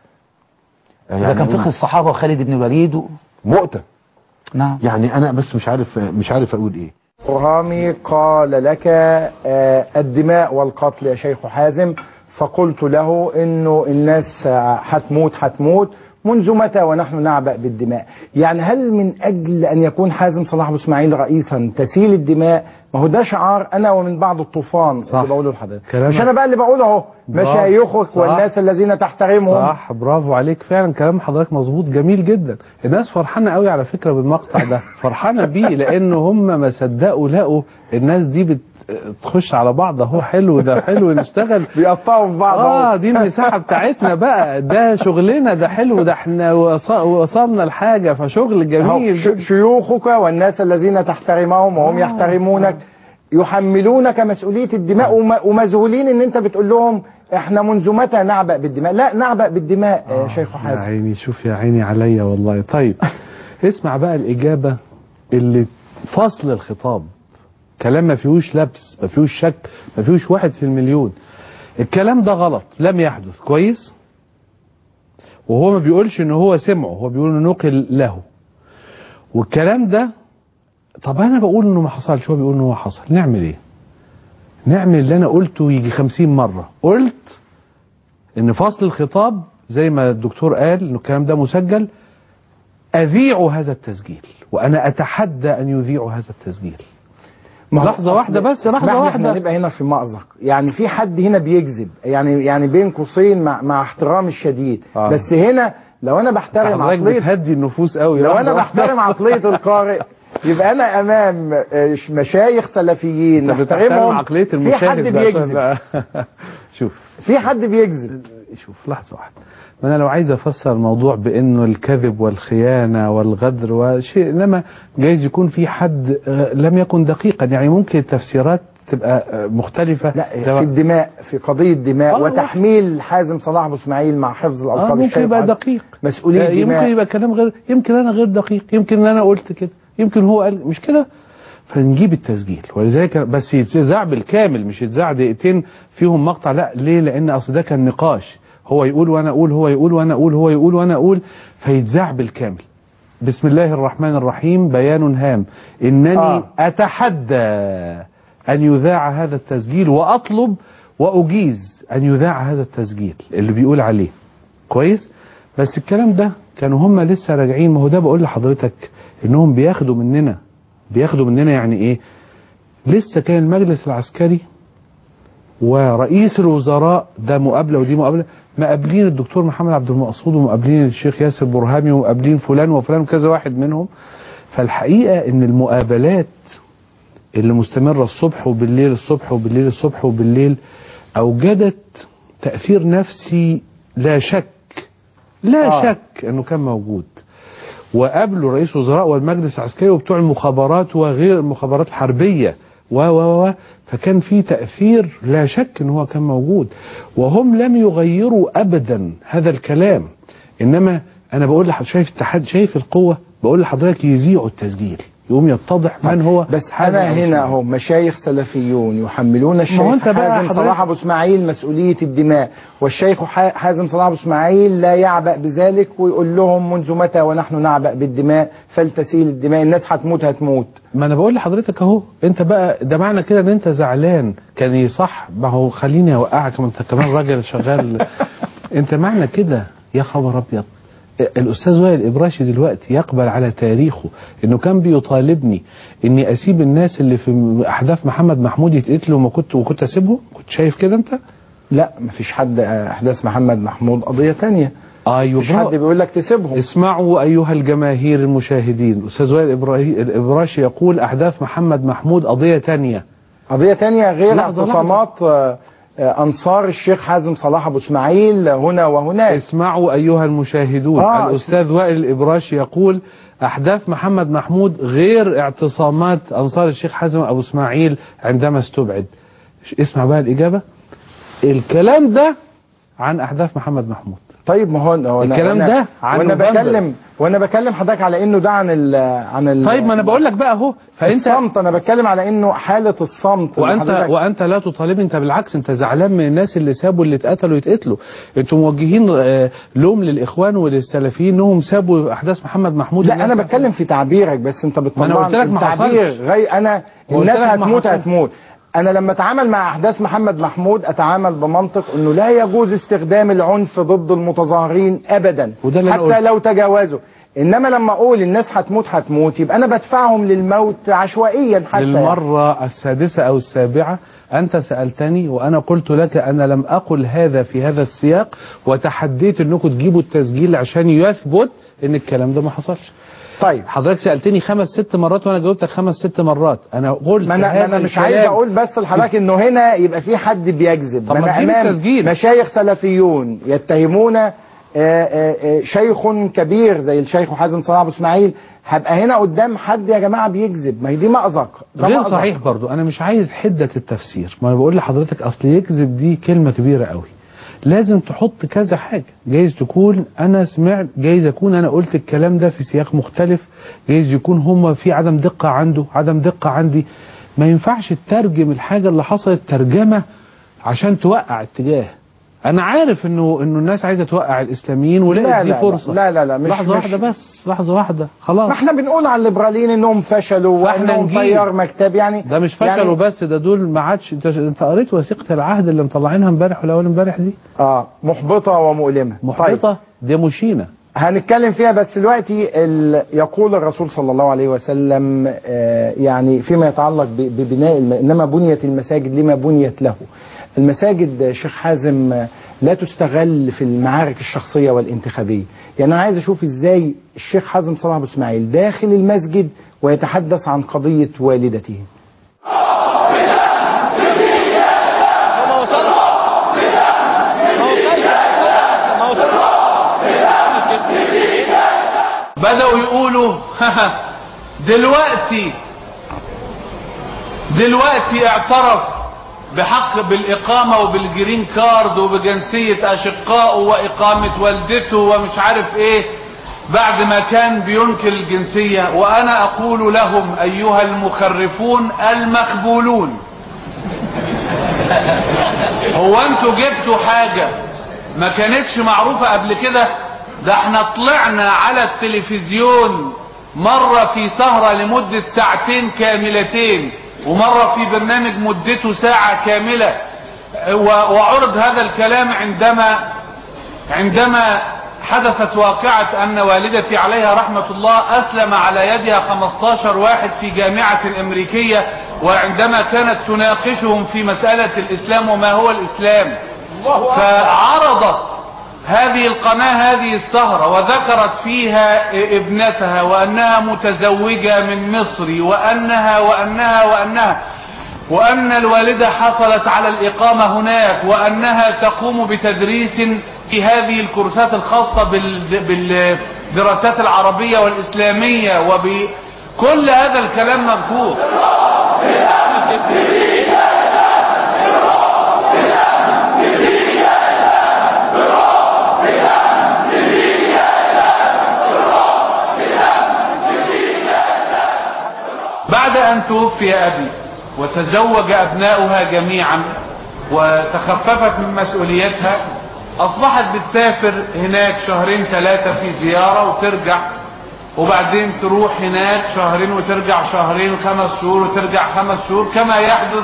Speaker 4: يعني ده كان فقه الصحابة وخالد بن الوليد و...
Speaker 3: مؤتة.
Speaker 4: نعم.
Speaker 3: يعني أنا بس مش عارف مش عارف أقول إيه.
Speaker 1: برهامي قال لك الدماء والقتل يا شيخ حازم، فقلت له إنه الناس هتموت هتموت منذ متى ونحن نعبأ بالدماء؟ يعني هل من أجل أن يكون حازم صلاح أبو إسماعيل رئيسا تسيل الدماء؟ ما هو ده شعار أنا ومن بعض الطوفان اللي بقوله لحضرتك، مش أنا بقى اللي بقوله أهو، مشايخك والناس الذين تحترمهم.
Speaker 2: صح، برافو عليك، فعلا كلام حضرتك مظبوط، جميل جدا. الناس فرحانة قوي على فكرة بالمقطع ده، فرحانة بيه لأنه هم ما صدقوا لقوا الناس دي بت تخش على بعض اهو، حلو ده حلو نشتغل
Speaker 1: بيقطعوا في بعض
Speaker 2: اه دي المساحه بتاعتنا بقى، ده شغلنا، ده حلو، ده احنا وصلنا لحاجه، فشغل جميل.
Speaker 1: شيوخك والناس الذين تحترمهم وهم آه يحترمونك يحملونك مسؤوليه الدماء آه ومذهولين ان انت بتقول لهم احنا منذ متى نعبأ بالدماء؟ لا نعبأ بالدماء آه يا شيخ حازم.
Speaker 2: يا عيني، شوف يا عيني عليا والله. طيب اسمع بقى الاجابه اللي فصل الخطاب، كلام ما فيهوش لبس، ما فيهوش شك، ما فيهوش واحد في المليون. الكلام ده غلط، لم يحدث. كويس؟ وهو ما بيقولش ان هو سمعه، هو بيقول انه نقل له. والكلام ده طب انا بقول انه ما حصلش، هو بيقول انه هو حصل. نعمل ايه؟ نعمل اللي انا قلته يجي خمسين مرة. قلت ان فصل الخطاب زي ما الدكتور قال انه الكلام ده مسجل، اذيع هذا التسجيل، وانا اتحدى ان يذيعوا هذا التسجيل. لحظة واحدة بس، لحظة واحدة.
Speaker 1: احنا نبقى هنا في مأزق، يعني في حد هنا بيكذب، يعني يعني بين قوسين مع مع احترامي الشديد، آه. بس هنا لو انا بحترم عقلية،
Speaker 2: بتهدي النفوس قوي،
Speaker 1: لو انا بحترم عقلية القارئ يبقى انا امام مشايخ سلفيين نحترمهم.
Speaker 2: عقلية
Speaker 1: المشاهد في حد بيكذب.
Speaker 2: شوف
Speaker 1: في حد بيكذب.
Speaker 2: شوف لحظة واحدة، ما انا لو عايز افسر الموضوع بانه الكذب والخيانة والغدر وشيء، انما جايز يكون في حد لم يكن دقيقا، يعني ممكن التفسيرات تبقى مختلفة.
Speaker 1: لا في الدماء، في قضية الدماء آه وتحميل حازم صلاح أبو إسماعيل مع حفظ الألقاب
Speaker 2: آه ممكن يبقى دقيق،
Speaker 1: مسؤولية الدماء.
Speaker 2: يمكن يبقى كلام غير، يمكن انا غير دقيق، يمكن انا قلت كده، يمكن هو قال مش كده، فنجيب التسجيل. ولذلك بس يتذاع بالكامل، مش يتذاع دقيقتين فيهم مقطع، لا. ليه؟ لان اصل ده كان نقاش، هو يقول وانا اقول، هو يقول وانا اقول، هو يقول وانا اقول، فيتذاع بالكامل. بسم الله الرحمن الرحيم، بيان هام، انني آه. اتحدى ان يذاع هذا التسجيل، واطلب واجيز ان يذاع هذا التسجيل اللي بيقول عليه. كويس؟ بس الكلام ده كانوا هم لسه راجعين. ما هو ده بقول لحضرتك انهم بياخدوا مننا، بياخدوا مننا يعني ايه؟ لسه كان المجلس العسكري ورئيس الوزراء، ده مقابله ودي مقابله، مقابلين الدكتور محمد عبد المقصود، ومقابلين الشيخ ياسر برهامي، ومقابلين فلان وفلان وكذا واحد منهم فالحقيقة ان المقابلات اللي مستمرة الصبح وبالليل الصبح وبالليل الصبح وبالليل اوجدت تأثير نفسي لا شك لا آه. شك انه كان موجود. وقابلوا رئيس وزراء والمجلس العسكري وبتوع المخابرات وغير المخابرات الحربية و و و فكان في تأثير لا شك ان هو كان موجود، وهم لم يغيروا ابدا هذا الكلام. انما انا بقول لحضرتك شايف التحدي، شايف القوة، بقول لحضرتك يذيعوا التسجيل يقوم يتضح من هو.
Speaker 1: بس انا هنا اهو مشايخ سلفيون يحملون الشيخ حازم صلاح ابو اسماعيل مسؤولية الدماء، والشيخ حازم صلاح ابو اسماعيل لا يعبأ بذلك ويقول لهم منذ متى ونحن نعبأ بالدماء فلتسيل الدماء، الناس هتموت هتموت.
Speaker 2: ما انا بقول لحضرتك اهو، انت بقى ده معنى كده ان انت زعلان. كان يصح، ما هو خليني اوقعك، ما انت كمان راجل شغال. انت معنى كده يا خبر ابيض، الاستاذ وائل الابراشي دلوقتي يقبل على تاريخه انه كان بيطالبني اني اسيب الناس اللي في احداث محمد محمود يتقتلوا وما كنت وكنت اسيبهم؟ كنت شايف كده انت؟
Speaker 1: لا مفيش حد. احداث محمد محمود قضية تانية.
Speaker 2: ايوه
Speaker 1: مش حد بيقول لك تسيبهم.
Speaker 2: اسمعوا ايها الجماهير المشاهدين، الاستاذ وائل الابراشي يقول احداث محمد محمود قضية تانية.
Speaker 1: قضية تانية غير اعتصامات أنصار الشيخ حازم صلاح أبو اسماعيل هنا وهناك.
Speaker 2: اسمعوا أيها المشاهدون، آه الأستاذ وائل الإبراشي يقول أحداث محمد محمود غير اعتصامات أنصار الشيخ حازم أبو اسماعيل عندما استبعد. اسمع بقى الإجابة، الكلام ده عن أحداث محمد محمود.
Speaker 1: طيب ما هو
Speaker 2: الكلام ده عن
Speaker 1: وانا بكلم وانا بكلم حضرتك على انه ده عن ال عن ال
Speaker 2: طيب ما انا بقول لك بقى اهو،
Speaker 1: فانت الصمت. انا بتكلم على انه حاله الصمت.
Speaker 2: وانت وانت لا تطالب، انت بالعكس انت زعلان من الناس اللي سابوا اللي اتقتلوا يتقتلوا. انتوا موجهين لوم للاخوان وللسلفيين انهم سابوا احداث محمد محمود.
Speaker 1: لا انا بتكلم في تعبيرك بس، انت بتطلع
Speaker 2: انا قلت لك ما
Speaker 1: تعبير غير. انا الناس هتموت هتموت. أنا لما أتعامل مع أحداث محمد محمود أتعامل بمنطق أنه لا يجوز استخدام العنف ضد المتظاهرين أبدا حتى لو تجاوزوا. إنما لما أقول الناس هتموت هتموت يبقى أنا بدفعهم للموت عشوائيا. حتى
Speaker 2: للمرة السادسة أو السابعة أنت سألتني وأنا قلت لك أنا لم أقل هذا في هذا السياق، وتحديت أنكم تجيبوا التسجيل عشان يثبت أن الكلام ده ما حصلش.
Speaker 1: طيب
Speaker 2: حضرتك سألتني خمس ست مرات وانا جاوبتك خمس ست مرات. انا قلت
Speaker 1: ما انا, أنا مش عايز اقول بس لحضرتك انه هنا يبقى في حد بيكذب.
Speaker 2: طب
Speaker 1: انا امام التسجيل. مشايخ سلفيون يتهمون شيخ كبير زي الشيخ حازم صلاح ابو اسماعيل، هبقى هنا قدام حد يا جماعه بيكذب؟ ما هي دي مأزق.
Speaker 2: غير مأزق. صحيح برضو. انا مش عايز حده التفسير، ما انا بقول لحضرتك اصل يكذب دي كلمه كبيره قوي، لازم تحط كذا حاجة. جايز تكون أنا سمعت، جايز أكون أنا قلت الكلام ده في سياق مختلف، جايز يكون هم في عدم دقة عنده، عدم دقة عندي. ما ينفعش تترجم الحاجة اللي حصلت ترجمة عشان توقع اتجاه. أنا عارف إنه إنه الناس عايزة توقع الإسلاميين ولقيت دي فرصة.
Speaker 1: لا لا لا مش
Speaker 2: لحظة
Speaker 1: مش
Speaker 2: واحدة بس، لحظة واحدة خلاص.
Speaker 1: ما احنا بنقول على الليبراليين إنهم فشلوا وإحنا طيار مكتب يعني.
Speaker 2: ده مش فشلوا يعني بس، ده دول ما عادش. أنت قريت وثيقة العهد اللي مطلعينها امبارح ولا أول امبارح دي؟
Speaker 1: آه محبطة ومؤلمة.
Speaker 2: محبطة. طيب. دي مشينة
Speaker 1: هنتكلم فيها، بس دلوقتي يقول الرسول صلى الله عليه وسلم يعني فيما يتعلق ببناء الم... إنما بنيت المساجد لما بنيت له. المساجد شيخ حازم لا تستغل في المعارك الشخصية والانتخابية. يعني أنا عايز أشوف إزاي الشيخ حازم صلاح أبو اسماعيل داخل المسجد ويتحدث عن قضية والدته.
Speaker 5: بدأوا يقولوا دلوقتي دلوقتي اعترف بحق بالإقامة وبالجرين كارد وبجنسية أشقائه وإقامة والدته ومش عارف إيه، بعد ما كان بينكر الجنسية. وأنا أقول لهم أيها المخرفون المخبولون، هو أنتوا جبتوا حاجة ما كانتش معروفة قبل كده؟ ده احنا طلعنا على التلفزيون مرة في سهرة لمدة ساعتين كاملتين، ومرة في برنامج مدته ساعة كاملة، وعرض هذا الكلام عندما عندما حدثت واقعة أن والدتي عليها رحمة الله أسلم على يدها خمستاشر واحد في جامعة أمريكية، وعندما كانت تناقشهم في مسألة الإسلام وما هو الإسلام، فعرضت هذه القناة هذه السهرة وذكرت فيها ابنتها وأنها متزوجة من مصري وأنها وأنها وأنها وأن الوالدة حصلت على الإقامة هناك وأنها تقوم بتدريس في هذه الكورسات الخاصة بالدراسات العربية والإسلامية وبكل هذا الكلام مذكور. بعد أن توفي أبي وتزوج أبناؤها جميعا وتخففت من مسؤوليتها، أصبحت بتسافر هناك شهرين ثلاثة في زيارة وترجع، وبعدين تروح هناك شهرين وترجع شهرين، خمس شهور وترجع خمس شهور كما يحدث.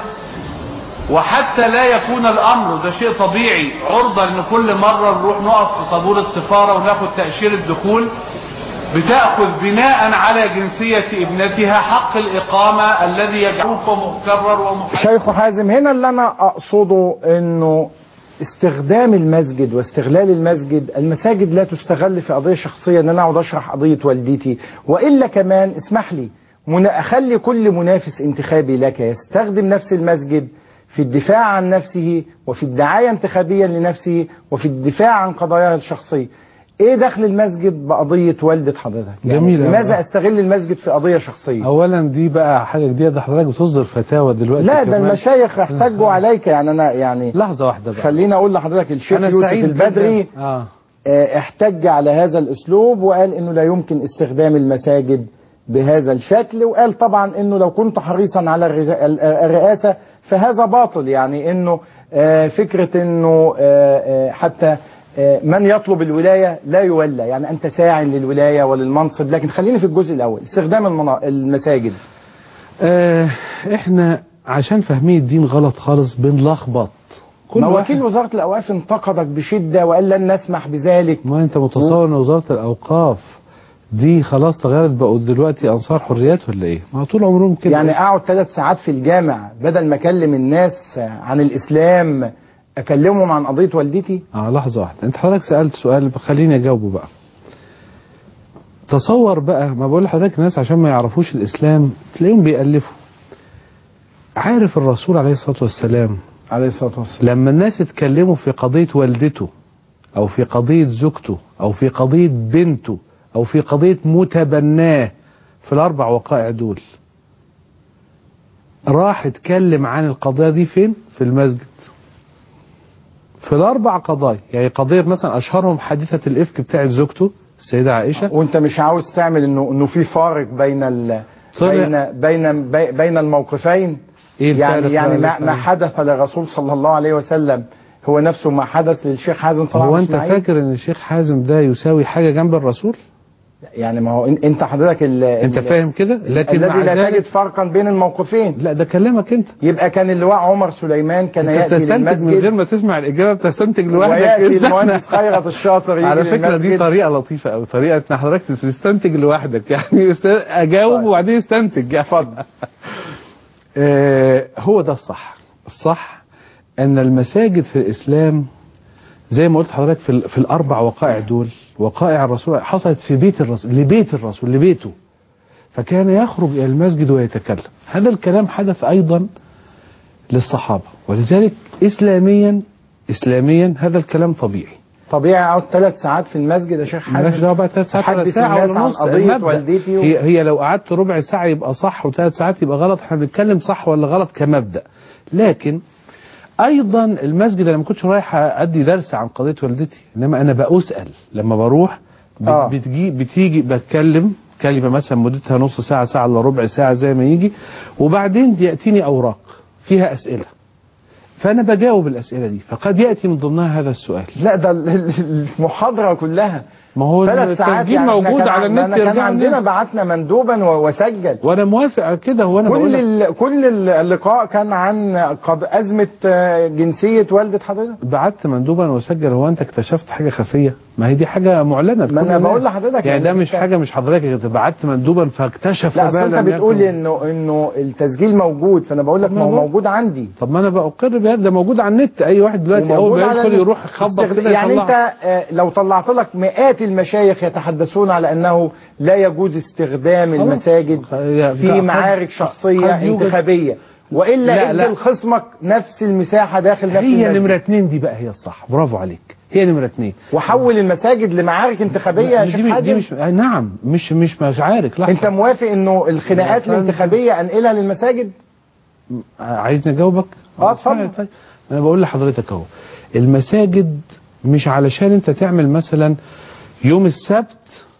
Speaker 5: وحتى لا يكون الأمر ده شيء طبيعي عرضة ان كل مرة نروح نقف في طابور السفارة وناخد تأشيرة دخول، بتأخذ بناء على جنسية ابنتها حق الإقامة الذي يجعله مكرر ومحدد.
Speaker 1: شيخ حازم، هنا اللي أنا أقصده أنه استخدام المسجد واستغلال المسجد، المساجد لا تستغل في قضية شخصية ان انا اقعد اشرح قضية والدتي، وإلا كمان اسمح لي اخلي كل منافس انتخابي لك يستخدم نفس المسجد في الدفاع عن نفسه وفي الدعاية انتخابيا لنفسه وفي الدفاع عن قضاياه الشخصية. ايه دخل المسجد بقضية والدة حضرتك؟ يعني
Speaker 2: جميل.
Speaker 1: لماذا استغل المسجد في قضية شخصية؟
Speaker 2: اولا دي بقى حاجة جديدة، حضرتك بتصدر فتاوى دلوقتي.
Speaker 1: لا ده المشايخ احتجوا عليك، يعني انا يعني
Speaker 2: لحظة واحدة بقى،
Speaker 1: خلينا اقول لحضرتك الشيخ يوسف البدري
Speaker 2: آه.
Speaker 1: احتج على هذا الاسلوب وقال انه لا يمكن استخدام المساجد بهذا الشكل، وقال طبعا انه لو كنت حريصا على الرئاسة فهذا باطل، يعني انه فكرة انه حتى من يطلب الولاية لا يولى، يعني أنت ساع للولاية وللمنصب. لكن خلينا في الجزء الأول، استخدام المنا... المساجد.
Speaker 2: اه احنا عشان فاهمين الدين غلط خالص بنلخبط.
Speaker 1: ما وكيل وزارة الأوقاف انتقدك بشدة وقال لن نسمح بذلك.
Speaker 2: ما أنت متصور أن وزارة الأوقاف دي خلاص تغيرت، بقوا دلوقتي أنصار حريات ولا إيه؟ ما طول عمرهم كده.
Speaker 1: يعني أقعد ثلاث ساعات في الجامع بدل ما أكلم الناس عن الإسلام اكلمهم عن قضيه والدتي؟
Speaker 2: اه لحظه واحده، انت حضرتك سالت سؤال خليني اجاوبه بقى. تصور بقى، ما بقول لحضرتك الناس عشان ما يعرفوش الاسلام تلاقيهم بيألفوا. عارف الرسول عليه الصلاه والسلام
Speaker 1: عليه الصلاه والسلام
Speaker 2: لما الناس اتكلموا في قضيه والدته او في قضيه زوجته او في قضيه بنته او في قضيه متبناه في الاربع وقائع دول، راح اتكلم عن القضيه دي فين؟ في المسجد. في الاربع قضايا، يعني قضيه مثلا اشهرهم حادثه الافك بتاعت زوجته السيده عائشه.
Speaker 1: وانت مش عاوز تعمل انه انه في فارق بين ال بين بين بين الموقفين؟
Speaker 2: إيه
Speaker 1: يعني يعني ما, ما حدث للرسول صلى الله عليه وسلم هو نفسه ما حدث للشيخ حازم صلاح.
Speaker 2: هو انت فاكر ان الشيخ حازم ده يساوي حاجه جنب الرسول؟
Speaker 1: يعني ما هو انت حضرتك
Speaker 2: انت فاهم كده،
Speaker 1: لكن الذي لا تجد فرقا بين الموقفين.
Speaker 2: لا ده كلامك انت.
Speaker 1: يبقى كان اللواء عمر سليمان كان ياتي للمسجد
Speaker 2: من غير ما تسمع الاجابه، بتستنتج لوحدك.
Speaker 1: وياتي المهندس خيرت الشاطر
Speaker 2: على فكره دي طريقه لطيفه قوي، طريقه ان حضرتك تستنتج لوحدك، يعني اجاوب طيب. وبعدين استنتج.
Speaker 1: اتفضل.
Speaker 2: آه هو ده الصح. الصح ان المساجد في الاسلام زي ما قلت حضرتك في, في الاربع وقائع دول، وقائع الرسول حصلت في بيت الرسول، لبيت الرسول، لبيته، فكان يخرج الى المسجد ويتكلم. هذا الكلام حدث ايضا للصحابه، ولذلك اسلاميا اسلاميا هذا الكلام طبيعي.
Speaker 1: طبيعي اقعد ثلاث ساعات في المسجد يا شيخ حازم؟
Speaker 2: مالهاش دعوه بقى ثلاث ساعات ولا ساعه ولا نص.
Speaker 1: والدتي و...
Speaker 2: هي هي لو قعدت ربع ساعه يبقى صح وثلاث ساعات يبقى غلط. احنا بنتكلم صح ولا غلط كمبدا. لكن ايضا المسجد انا ما كنتش رايح ادي درس عن قضيه والدتي، انما انا بسال لما بروح
Speaker 1: آه.
Speaker 2: بتجي بتيجي بتكلم كلمه مثلا مدتها نص ساعه ساعه الا ربع ساعه زي ما يجي، وبعدين ياتيني اوراق فيها اسئله فانا بجاوب الاسئله دي، فقد ياتي من ضمنها هذا السؤال.
Speaker 1: لا ده المحاضره كلها
Speaker 2: ما هو
Speaker 1: ثلاث ساعات
Speaker 2: التسجيل
Speaker 1: يعني إحنا
Speaker 2: موجود
Speaker 1: كان
Speaker 2: على
Speaker 1: عن-
Speaker 2: النت
Speaker 1: أنا كان
Speaker 2: يرجع
Speaker 1: عندنا
Speaker 2: الناس.
Speaker 1: بعتنا مندوبا و- وسجل.
Speaker 2: وانا موافق على كده. وانا بقول
Speaker 1: كل
Speaker 2: لك
Speaker 1: ال... كل اللقاء كان عن قض... أزمة آه، جنسية والدة حضرتك.
Speaker 2: بعت مندوبا وسجل. هو انت اكتشفت حاجه خفيه؟ ما هي دي حاجه معلنه لكل
Speaker 1: ما أنا
Speaker 2: الناس.
Speaker 1: بقول لحضرتك
Speaker 2: يعني ده
Speaker 1: يعني
Speaker 2: مش
Speaker 1: أنت-
Speaker 2: حاجه مش حضرتك بعت مندوبا فاكتشف
Speaker 1: لا أصل
Speaker 2: ما
Speaker 1: أنت
Speaker 2: لم
Speaker 1: بتقول
Speaker 2: يكن.
Speaker 1: إنه إنه التسجيل موجود، فأنا بقول لك
Speaker 2: طب
Speaker 1: ما
Speaker 2: ما
Speaker 1: هو
Speaker 2: هو-
Speaker 1: موجود عندي.
Speaker 2: طب ما انا بقر بهذا، ده موجود على النت. اي واحد دلوقتي اول
Speaker 1: وموجود
Speaker 2: ما
Speaker 1: على
Speaker 2: يدخل
Speaker 1: ال-
Speaker 2: يروح يخبط
Speaker 1: استخد-
Speaker 2: كده
Speaker 1: يعني
Speaker 2: يطلعه.
Speaker 1: انت آه، لو طلعت لك مئات المشايخ يتحدثون على انه لا يجوز استخدام
Speaker 2: خلاص.
Speaker 1: المساجد
Speaker 2: يا-
Speaker 1: في
Speaker 2: قد-
Speaker 1: معارك شخصية
Speaker 2: قد يوجد-
Speaker 1: انتخابية، والا
Speaker 2: لا،
Speaker 1: ادي
Speaker 2: لا.
Speaker 1: لخصمك نفس المساحة داخل نفس
Speaker 2: هي
Speaker 1: المسجد.
Speaker 2: نمره اتنين دي بقى هي الصح. برافو عليك. هي نمره اتنين.
Speaker 1: وحول المساجد لمعارك انتخابية يا
Speaker 2: دي,
Speaker 1: شيخ
Speaker 2: دي
Speaker 1: حازم.
Speaker 2: مش آه، نعم مش مش مش عارك. لحظه.
Speaker 1: انت موافق انه الخناقات
Speaker 2: يا فندم.
Speaker 1: الانتخابية انقلها للمساجد؟
Speaker 2: عايزني اجاوبك؟
Speaker 1: اه اتفضل.
Speaker 2: طيب انا بقول لحضرتك اهو، المساجد مش علشان انت تعمل مثلا يوم السبت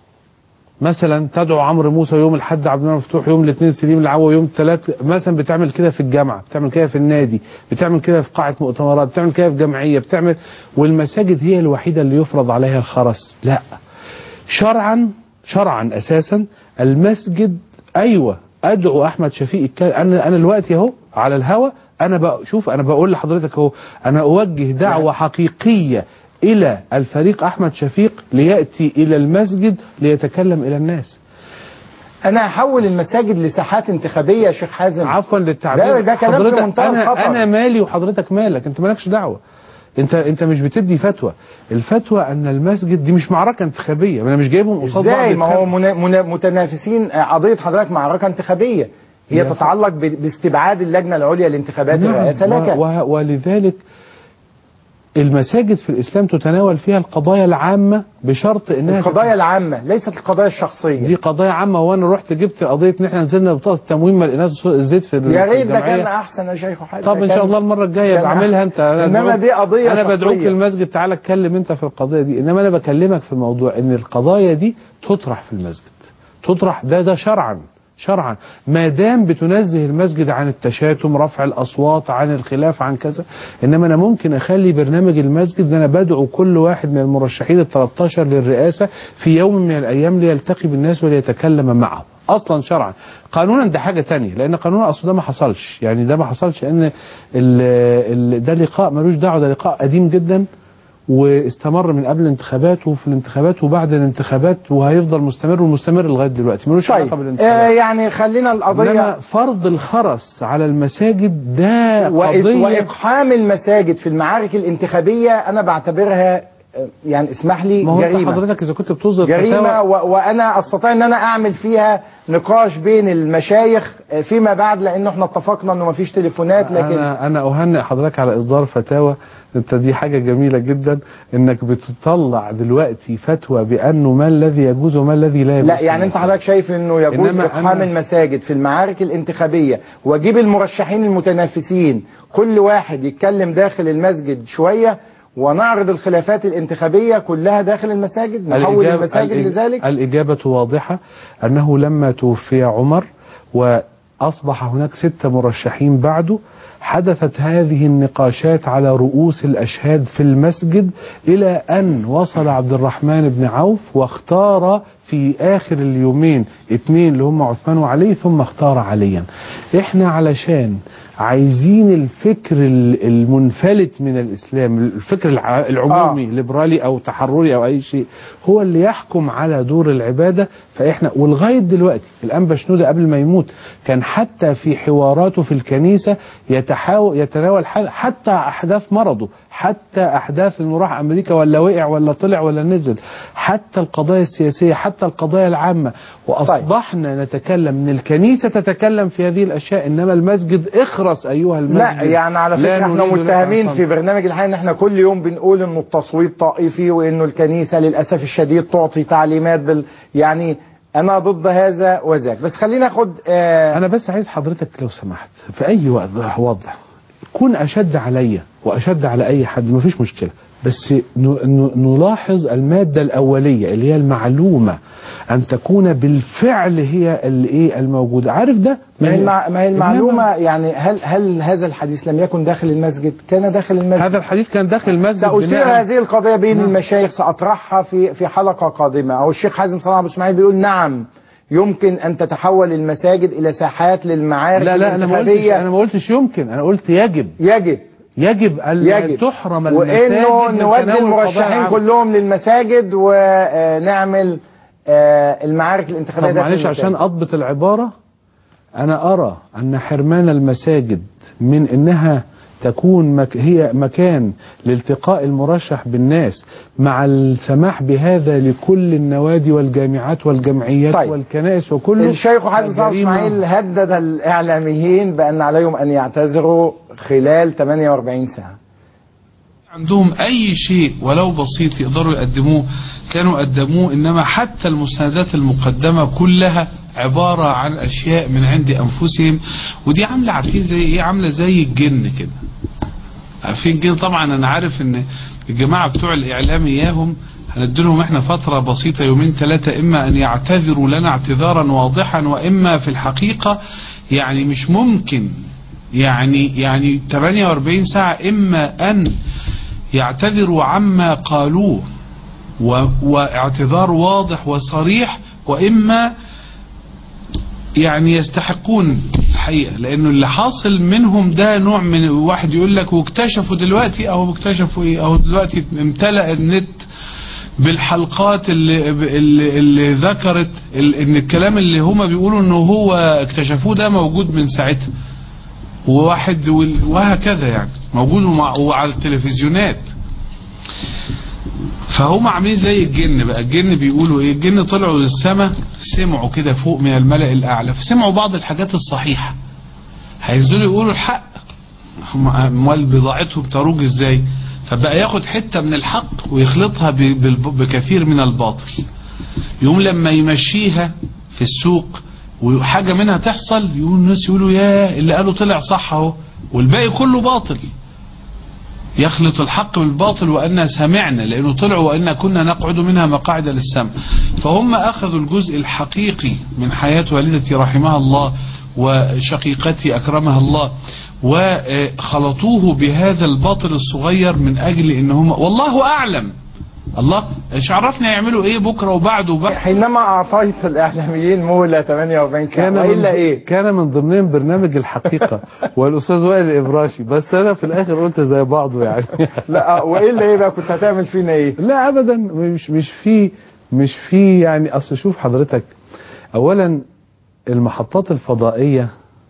Speaker 2: مثلا تدعو عمرو موسى، يوم الاحد عبد المنعم مفتوح، يوم الاثنين سليم العوا، يوم الثلاث مثلا بتعمل كده في الجامعه، بتعمل كده في النادي، بتعمل كده في قاعه مؤتمرات، بتعمل كده في جمعيه، بتعمل. والمساجد هي الوحيده اللي يفرض عليها الخرس. لا، شرعا شرعا اساسا المسجد ايوه ادعو احمد شفيق الكلام. انا انا دلوقتي اهو على الهوا انا بشوف انا بقول لحضرتك اهو انا اوجه دعوه حقيقيه الى الفريق احمد شفيق لياتي الى المسجد ليتكلم الى الناس.
Speaker 1: انا هحول المساجد لساحات انتخابية يا شيخ حازم.
Speaker 2: عفوا للتعبير.
Speaker 1: ده, ده كلام في
Speaker 2: حضرتك
Speaker 1: منتهى
Speaker 2: انا
Speaker 1: الخطر.
Speaker 2: انا مالي وحضرتك مالك، انت مالكش دعوه. انت انت مش بتدي فتوى. الفتوى ان المسجد دي مش معركه انتخابيه، انا مش جايبهم قصاد بعض.
Speaker 1: ازاي؟ ما هو
Speaker 2: يتخانقوا.
Speaker 1: منا- منا- متنافسين. قضية حضرتك معركة انتخابية هي
Speaker 2: يا
Speaker 1: تتعلق ب- باستبعاد اللجنة العليا لانتخابات الرئاسة
Speaker 2: نعم.
Speaker 1: لك.
Speaker 2: و- و- ولذلك المساجد في الاسلام تتناول فيها القضايا العامه بشرط انها
Speaker 1: القضايا العامة ليست القضايا الشخصية.
Speaker 2: دي قضايا عامه. وانا رحت جبت قضيه ان احنا نزلنا بطاقه التموين ما لقيناش الزيت في ال-
Speaker 1: يا
Speaker 2: في
Speaker 1: ريت ده
Speaker 2: الجمعية.
Speaker 1: كان احسن يا شيخ حازم.
Speaker 2: طب
Speaker 1: ده
Speaker 2: ان شاء
Speaker 1: كان-
Speaker 2: الله المره الجايه
Speaker 1: كان
Speaker 2: بعملها انت. أنا
Speaker 1: انما
Speaker 2: بدعوك-
Speaker 1: دي قضية
Speaker 2: انا بدعوك
Speaker 1: شخصية.
Speaker 2: المسجد تعالى اتكلم انت في القضيه دي. انما انا بكلمك في موضوع ان القضايا دي تطرح في المسجد. تطرح ده ده شرعا شرعا ما دام بتنزه المسجد عن التشاتم، رفع الاصوات، عن الخلاف، عن كذا. انما انا ممكن اخلي برنامج المسجد ان انا بدعو كل واحد من المرشحين ال ثلاثة عشر للرئاسه في يوم من الايام ليلتقي بالناس وليتكلم معهم. اصلا شرعا. قانونا ده حاجه تانية، لان قانونا اصلا ده ما حصلش. يعني ده ما حصلش ان ال ال ده لقاء ملوش دعوه، ده لقاء قديم جدا واستمر من قبل الانتخابات وفي الانتخابات وبعد الانتخابات وهيفضل مستمر ومستمر لغايه دلوقتي ملوش علاقه
Speaker 1: طيب آه
Speaker 2: بالانتخابات.
Speaker 1: يعني خلينا
Speaker 2: انما
Speaker 1: القضية
Speaker 2: فرض الخرس على المساجد ده
Speaker 1: وإ-
Speaker 2: قضيه.
Speaker 1: واقحام المساجد في المعارك الانتخابية انا بعتبرها آه، يعني اسمح لي
Speaker 2: ما هو انت
Speaker 1: جريمة.
Speaker 2: حضرتك اذا كنت بتصدر
Speaker 1: جريمة
Speaker 2: فتاوى
Speaker 1: و... وأنا أستطيع أن أنا أعمل فيها نقاش بين المشايخ فيما بعد، لأنه احنا اتفقنا أنه مفيش تليفونات. لكن
Speaker 2: انا انا اهنئ حضرتك على اصدار فتاوى. انت دي حاجه جميله جدا انك بتطلع دلوقتي فتوى بانه ما الذي يجوز وما الذي لا يجوز.
Speaker 1: لا يعني أنت حضرتك شايف أنه يجوز
Speaker 2: إنما
Speaker 1: إقحام
Speaker 2: أنا-
Speaker 1: المساجد في المعارك الانتخابية، وأجيب المرشحين المتنافسين كل واحد يتكلم داخل المسجد شوية، ونعرض الخلافات الانتخابية كلها داخل المساجد، نحول
Speaker 2: الإجابة-
Speaker 1: المساجد
Speaker 2: الإج-
Speaker 1: لذلك.
Speaker 2: الإجابة واضحة. أنه لما توفي عمر وأصبح هناك ستة مرشحين بعده، حدثت هذه النقاشات على رؤوس الأشهاد في المسجد إلى أن وصل عبد الرحمن بن عوف واختار في آخر اليومين اثنين اللي هم عثمان وعلي، ثم اختار عليا. احنا علشان عايزين الفكر المنفلت من الإسلام، الفكر العمومي
Speaker 1: آه.
Speaker 2: ليبرالي أو تحرري أو أي شيء، هو اللي يحكم على دور العبادة. فإحنا ولغاية دلوقتي الأنبا شنودة قبل ما يموت كان حتى في حواراته في الكنيسة يتحاول يتناول حتى أحداث مرضه، حتى أحداث إنه راح أمريكا ولا وقع ولا طلع ولا نزل، حتى القضايا السياسية، حتى القضايا العامة. وأصبحنا نتكلم من الكنيسة تتكلم في هذه الأشياء، إنما المسجد اخرس أيها المسجد.
Speaker 1: لا يعني على فكرة احنا متهمين في برنامج الحياة ان احنا كل يوم بنقول انه التصويت طائفي، وانه الكنيسة للأسف الشديد تعطي تعليمات بال يعني انا ضد هذا وذاك. بس خلينا ناخد آه
Speaker 2: انا بس عايز حضرتك لو سمحت في اي وضع كون اشد عليا واشد على اي حد، مفيش مشكله، بس نلاحظ المادة الأولية اللي هي المعلومة أن تكون بالفعل هي الايه الموجودة. عارف ده؟
Speaker 1: ما هي ما هي المعلومة يعني هل هل هذا الحديث لم يكن داخل المسجد؟ كان داخل المسجد.
Speaker 2: هذا الحديث كان داخل المسجد.
Speaker 1: سأثير هذه القضية بين المشايخ، سأطرحها في في حلقة قادمة. أو الشيخ حازم صلاح أبو إسماعيل بيقول نعم يمكن أن تتحول المساجد إلى ساحات للمعارك.
Speaker 2: لا لا أنا ما قلتش أنا ما قلتش يمكن، أنا قلت يجب
Speaker 1: يجب
Speaker 2: يجب أن تحرم المساجد،
Speaker 1: وإنه نودي المرشحين كلهم للمساجد ونعمل المعارك الانتخابية.
Speaker 2: طب معلش عشان أضبط العبارة، أنا أرى أن حرمان المساجد من إنها تكون مك هي مكان لالتقاء المرشح بالناس مع السماح بهذا لكل النوادي والجامعات والجمعيات طيب. والكنائس وكله.
Speaker 1: الشيخ حازم صلاح إسماعيل هدد الإعلاميين بأن عليهم أن يعتذروا خلال ثمانية وأربعين ساعة.
Speaker 5: عندهم أي شيء ولو بسيط يقدروا يقدموه كانوا قدموه، إنما حتى المستندات المقدمة كلها عبارة عن أشياء من عند أنفسهم، ودي عاملة عارفين زي إيه؟ عاملة زي الجن كده. عارفين الجن طبعا. أنا عارف إن الجماعة بتوع الإعلام إياهم هنديلهم إحنا فترة بسيطة يومين ثلاثة، إما أن يعتذروا لنا اعتذارا واضحا، وإما في الحقيقة يعني مش ممكن يعني يعني ثمانية وأربعين ساعة إما أن يعتذروا عما قالوه واعتذار واضح وصريح، وإما يعني يستحقون الحقيقة. لأنه اللي حاصل منهم ده نوع من واحد يقول لك واكتشفوا دلوقتي أو اكتشفوا إيه، أو دلوقتي امتلأ النت بالحلقات اللي, اللي, اللي ذكرت ان الكلام اللي هما بيقولوا انه هو اكتشفوه ده موجود من ساعتها، وواحد وهكذا يعني موجود وعلى التلفزيونات. فهم عاملين زي الجن بقى. الجن بيقولوا ايه؟ الجن طلعوا للسماء، سمعوا كده فوق من الملأ الأعلى، فسمعوا بعض الحاجات الصحيحة، هينزلوا يقولوا الحق، امال بضاعتهم تروج ازاي؟ فبقى ياخد حتة من الحق ويخلطها بكثير من الباطل، يوم لما يمشيها في السوق وحاجة منها تحصل يقول الناس يقولوا يا اللي قالوا طلع صح اهو، والباقي كله باطل. يخلط الحق بالباطل وأننا سمعنا لأنه طلعوا وأننا كنا نقعد منها مقاعد للسمع. فهم أخذوا الجزء الحقيقي من حياة والدتي رحمها الله وشقيقتي أكرمها الله وخلطوه بهذا الباطل الصغير من أجل إنهم والله أعلم، الله ايش عرفنا يعملوا ايه بكره وبعده وبعد.
Speaker 1: حينما اعطيت الاعلاميين مهله ثمانية وأربعين ساعه
Speaker 2: كان
Speaker 1: والا ايه؟
Speaker 2: كان من ضمنهم برنامج الحقيقه والاستاذ وائل الابراشي، بس انا في الاخر قلت زي بعضه يعني.
Speaker 1: لا والا ايه بقى كنت هتعمل فينا ايه؟
Speaker 2: لا ابدا، مش مش في مش في يعني. اصل شوف حضرتك، اولا المحطات الفضائيه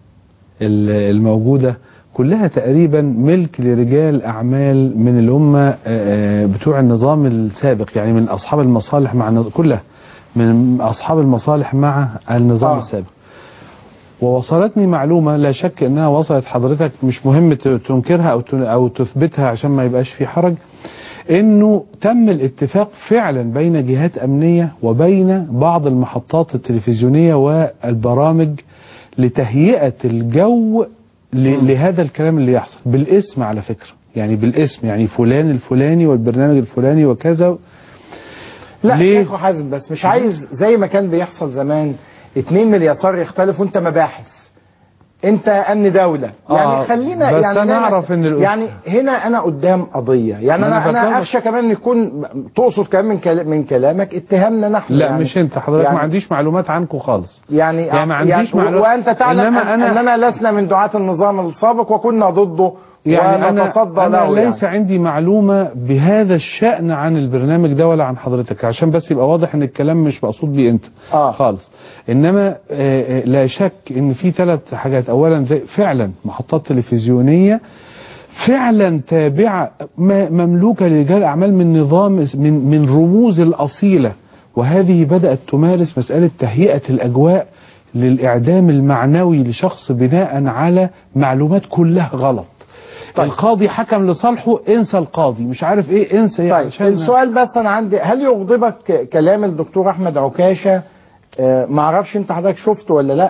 Speaker 2: الموجوده كلها تقريبا ملك لرجال أعمال من اللي هم بتوع النظام السابق، يعني من أصحاب المصالح مع النظام، كلها من أصحاب المصالح مع النظام آه. السابق. ووصلتني معلومة لا شك أنها وصلت حضرتك، مش مهم تنكرها أو أو تثبتها عشان ما يبقاش في حرج، إنه تم الاتفاق فعلا بين جهات أمنية وبين بعض المحطات التلفزيونية والبرامج لتهيئة الجو لهذا الكلام اللي يحصل بالاسم، على فكرة يعني بالاسم، يعني فلان الفلاني والبرنامج الفلاني وكذا.
Speaker 1: لا شيخ حازم، بس مش عايز زي ما كان بيحصل زمان اتنين من اليسار يختلفوا، انت مباحث، انت امن دولة، يعني
Speaker 2: آه
Speaker 1: خلينا
Speaker 2: بس
Speaker 1: يعني
Speaker 2: انا اعرف ان الأس...
Speaker 1: يعني هنا انا قدام قضية، يعني انا انا, أنا اخشى كمان يكون تقصد كمان من كلام من كلامك اتهامنا نحن.
Speaker 2: لا
Speaker 1: يعني
Speaker 2: مش انت حضرتك يعني ما عنديش معلومات عنكم خالص،
Speaker 1: يعني
Speaker 2: يعني ما عنديش
Speaker 1: يعني
Speaker 2: معلومات،
Speaker 1: وانت تعلم أن أنا اننا لسنا من دعاة النظام السابق وكنا ضده
Speaker 2: يعني ونتصدى أنا, أنا
Speaker 1: له
Speaker 2: ليس يعني. عندي معلومة بهذا الشأن عن البرنامج ده ولا عن حضرتك، عشان بس يبقى واضح ان الكلام مش مقصود بيه انت
Speaker 1: آه.
Speaker 2: خالص. انما آه لا شك ان في ثلاث حاجات. اولا زي فعلا محطات تلفزيونية فعلا تابعة مملوكة لرجال اعمال من نظام من من رموز الاصيلة، وهذه بدأت تمارس مسألة تهيئة الاجواء للاعدام المعنوي لشخص بناء على معلومات كلها غلط. طيب. القاضي حكم لصالحه، انسى القاضي، مش عارف ايه انسى.
Speaker 1: طيب السؤال بس انا عندي، هل يغضبك كلام الدكتور احمد عكاشة؟ آه ما اعرفش انت حضرتك شفته ولا لا،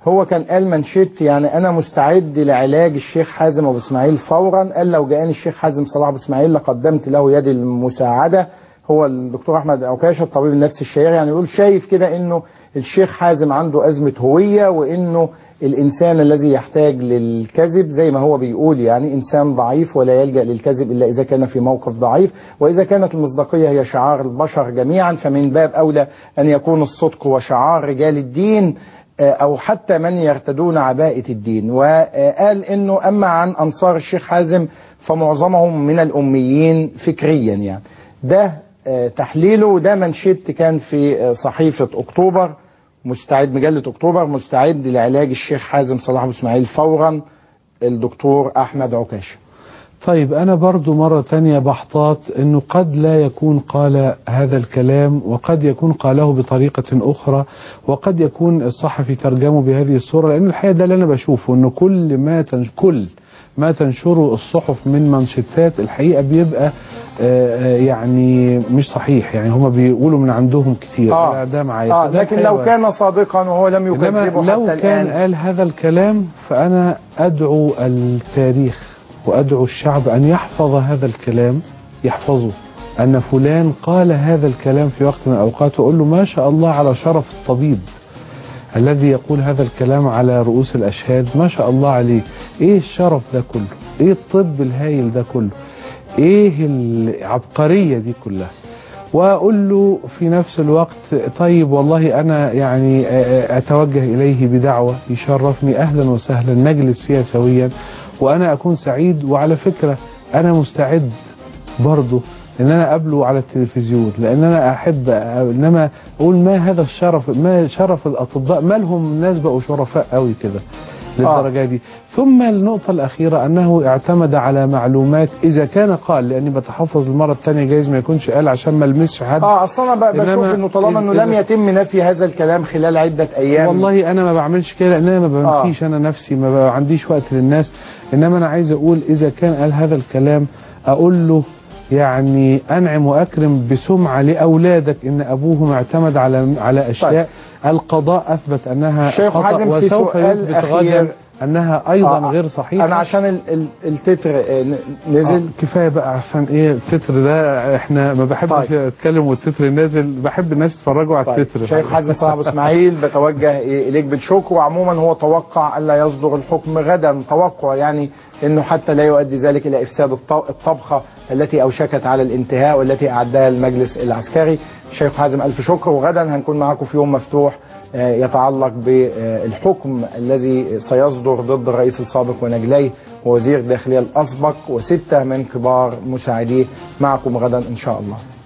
Speaker 1: هو كان قال منشط يعني انا مستعد لعلاج الشيخ حازم ابو اسماعيل فورا. قال لو جاءني الشيخ حازم صلاح ابو اسماعيل لقدمت له يد المساعده. هو الدكتور احمد عكاشه الطبيب النفسي الشهير يعني يقول شايف كده انه الشيخ حازم عنده ازمه هويه، وانه الانسان الذي يحتاج للكذب زي ما هو بيقول يعني انسان ضعيف ولا يلجأ للكذب الا اذا كان في موقف ضعيف، واذا كانت المصداقيه هي شعار البشر جميعا فمن باب اولى ان يكون الصدق وشعار رجال الدين او حتى من يرتدون عباءة الدين. وقال انه اما عن انصار الشيخ حازم فمعظمهم من الاميين فكريا يعني. ده تحليله، وده منشط كان في صحيفة اكتوبر مستعد مجلة اكتوبر مستعد لعلاج الشيخ حازم صلاح ابو اسماعيل فورا الدكتور احمد عكاشه.
Speaker 2: طيب أنا برضو مرة تانية بحتاط أنه قد لا يكون قال هذا الكلام، وقد يكون قاله بطريقة أخرى، وقد يكون الصحفي ترجمه بهذه الصورة، لأن الحقيقة ده اللي أنا بشوفه أنه كل ما تنش... كل ما تنشره الصحف من منشطات الحقيقة بيبقى آه يعني مش صحيح، يعني هما بيقولوا من عندهم كتير.
Speaker 1: آه.
Speaker 2: ده معايا
Speaker 1: آه. لكن لو كان صادقا وهو لم يكذبه حتى
Speaker 2: لو
Speaker 1: الآن،
Speaker 2: كان قال هذا الكلام فأنا أدعو التاريخ وأدعو الشعب أن يحفظ هذا الكلام، يحفظه أن فلان قال هذا الكلام في وقت من الأوقات، وأقول له ما شاء الله على شرف الطبيب الذي يقول هذا الكلام على رؤوس الأشهاد، ما شاء الله عليه. إيه الشرف ده كله؟ إيه الطب الهائل ده كله؟ إيه العبقرية دي كلها؟ وأقول له في نفس الوقت طيب والله أنا يعني أتوجه إليه بدعوة يشرفني، أهلا وسهلا نجلس فيها سويا وأنا أكون سعيد. وعلى فكرة أنا مستعد برضه إن أنا أقابله على التلفزيون، لأن أنا أحب. إنما أقول ما هذا الشرف، ما شرف الأطباء، ما لهم الناس بقوا شرفاء قوي كده للدرجة دي. ثم النقطة الأخيرة أنه اعتمد على معلومات إذا كان قال، لأني بتحفظ المرة الثانية جايز ما يكونش قال عشان ما المسش حد.
Speaker 1: اه اصلا انا بشوف انه طالما انه لم يتم نفي هذا الكلام خلال عدة ايام.
Speaker 2: والله انا ما بعملش كده لان انا ما بنفيش. آه. انا نفسي ما عنديش وقت للناس، انما انا عايز اقول اذا كان قال هذا الكلام اقول له يعني انعم واكرم بسمعة لاولادك ان ابوهم اعتمد على على اشياء. طيب. القضاء اثبت انها خطأ وسوف يثبت غدا انها ايضا آه غير صحيحه.
Speaker 1: انا عشان ال ال التتر نزل
Speaker 2: آه كفايه بقى عشان ايه التتر ده احنا ما بحبش طيب. اتكلم والتتر نازل، بحب الناس يتفرجوا على طيب. التتر.
Speaker 1: شيخ حازم صلاح ابو اسماعيل بتوجه اليك بالشكر، وعموما هو توقع الا يصدر الحكم غدا، توقع يعني انه حتى لا يؤدي ذلك الى افساد الطبخه التي اوشكت على الانتهاء والتي اعدها المجلس العسكري. شيخ حازم الف شكر، وغدا هنكون معاكم في يوم مفتوح يتعلق بالحكم الذي سيصدر ضد الرئيس السابق ونجليه ووزير الداخلية الأسبق وستة من كبار مساعديه. معكم غدا إن شاء الله.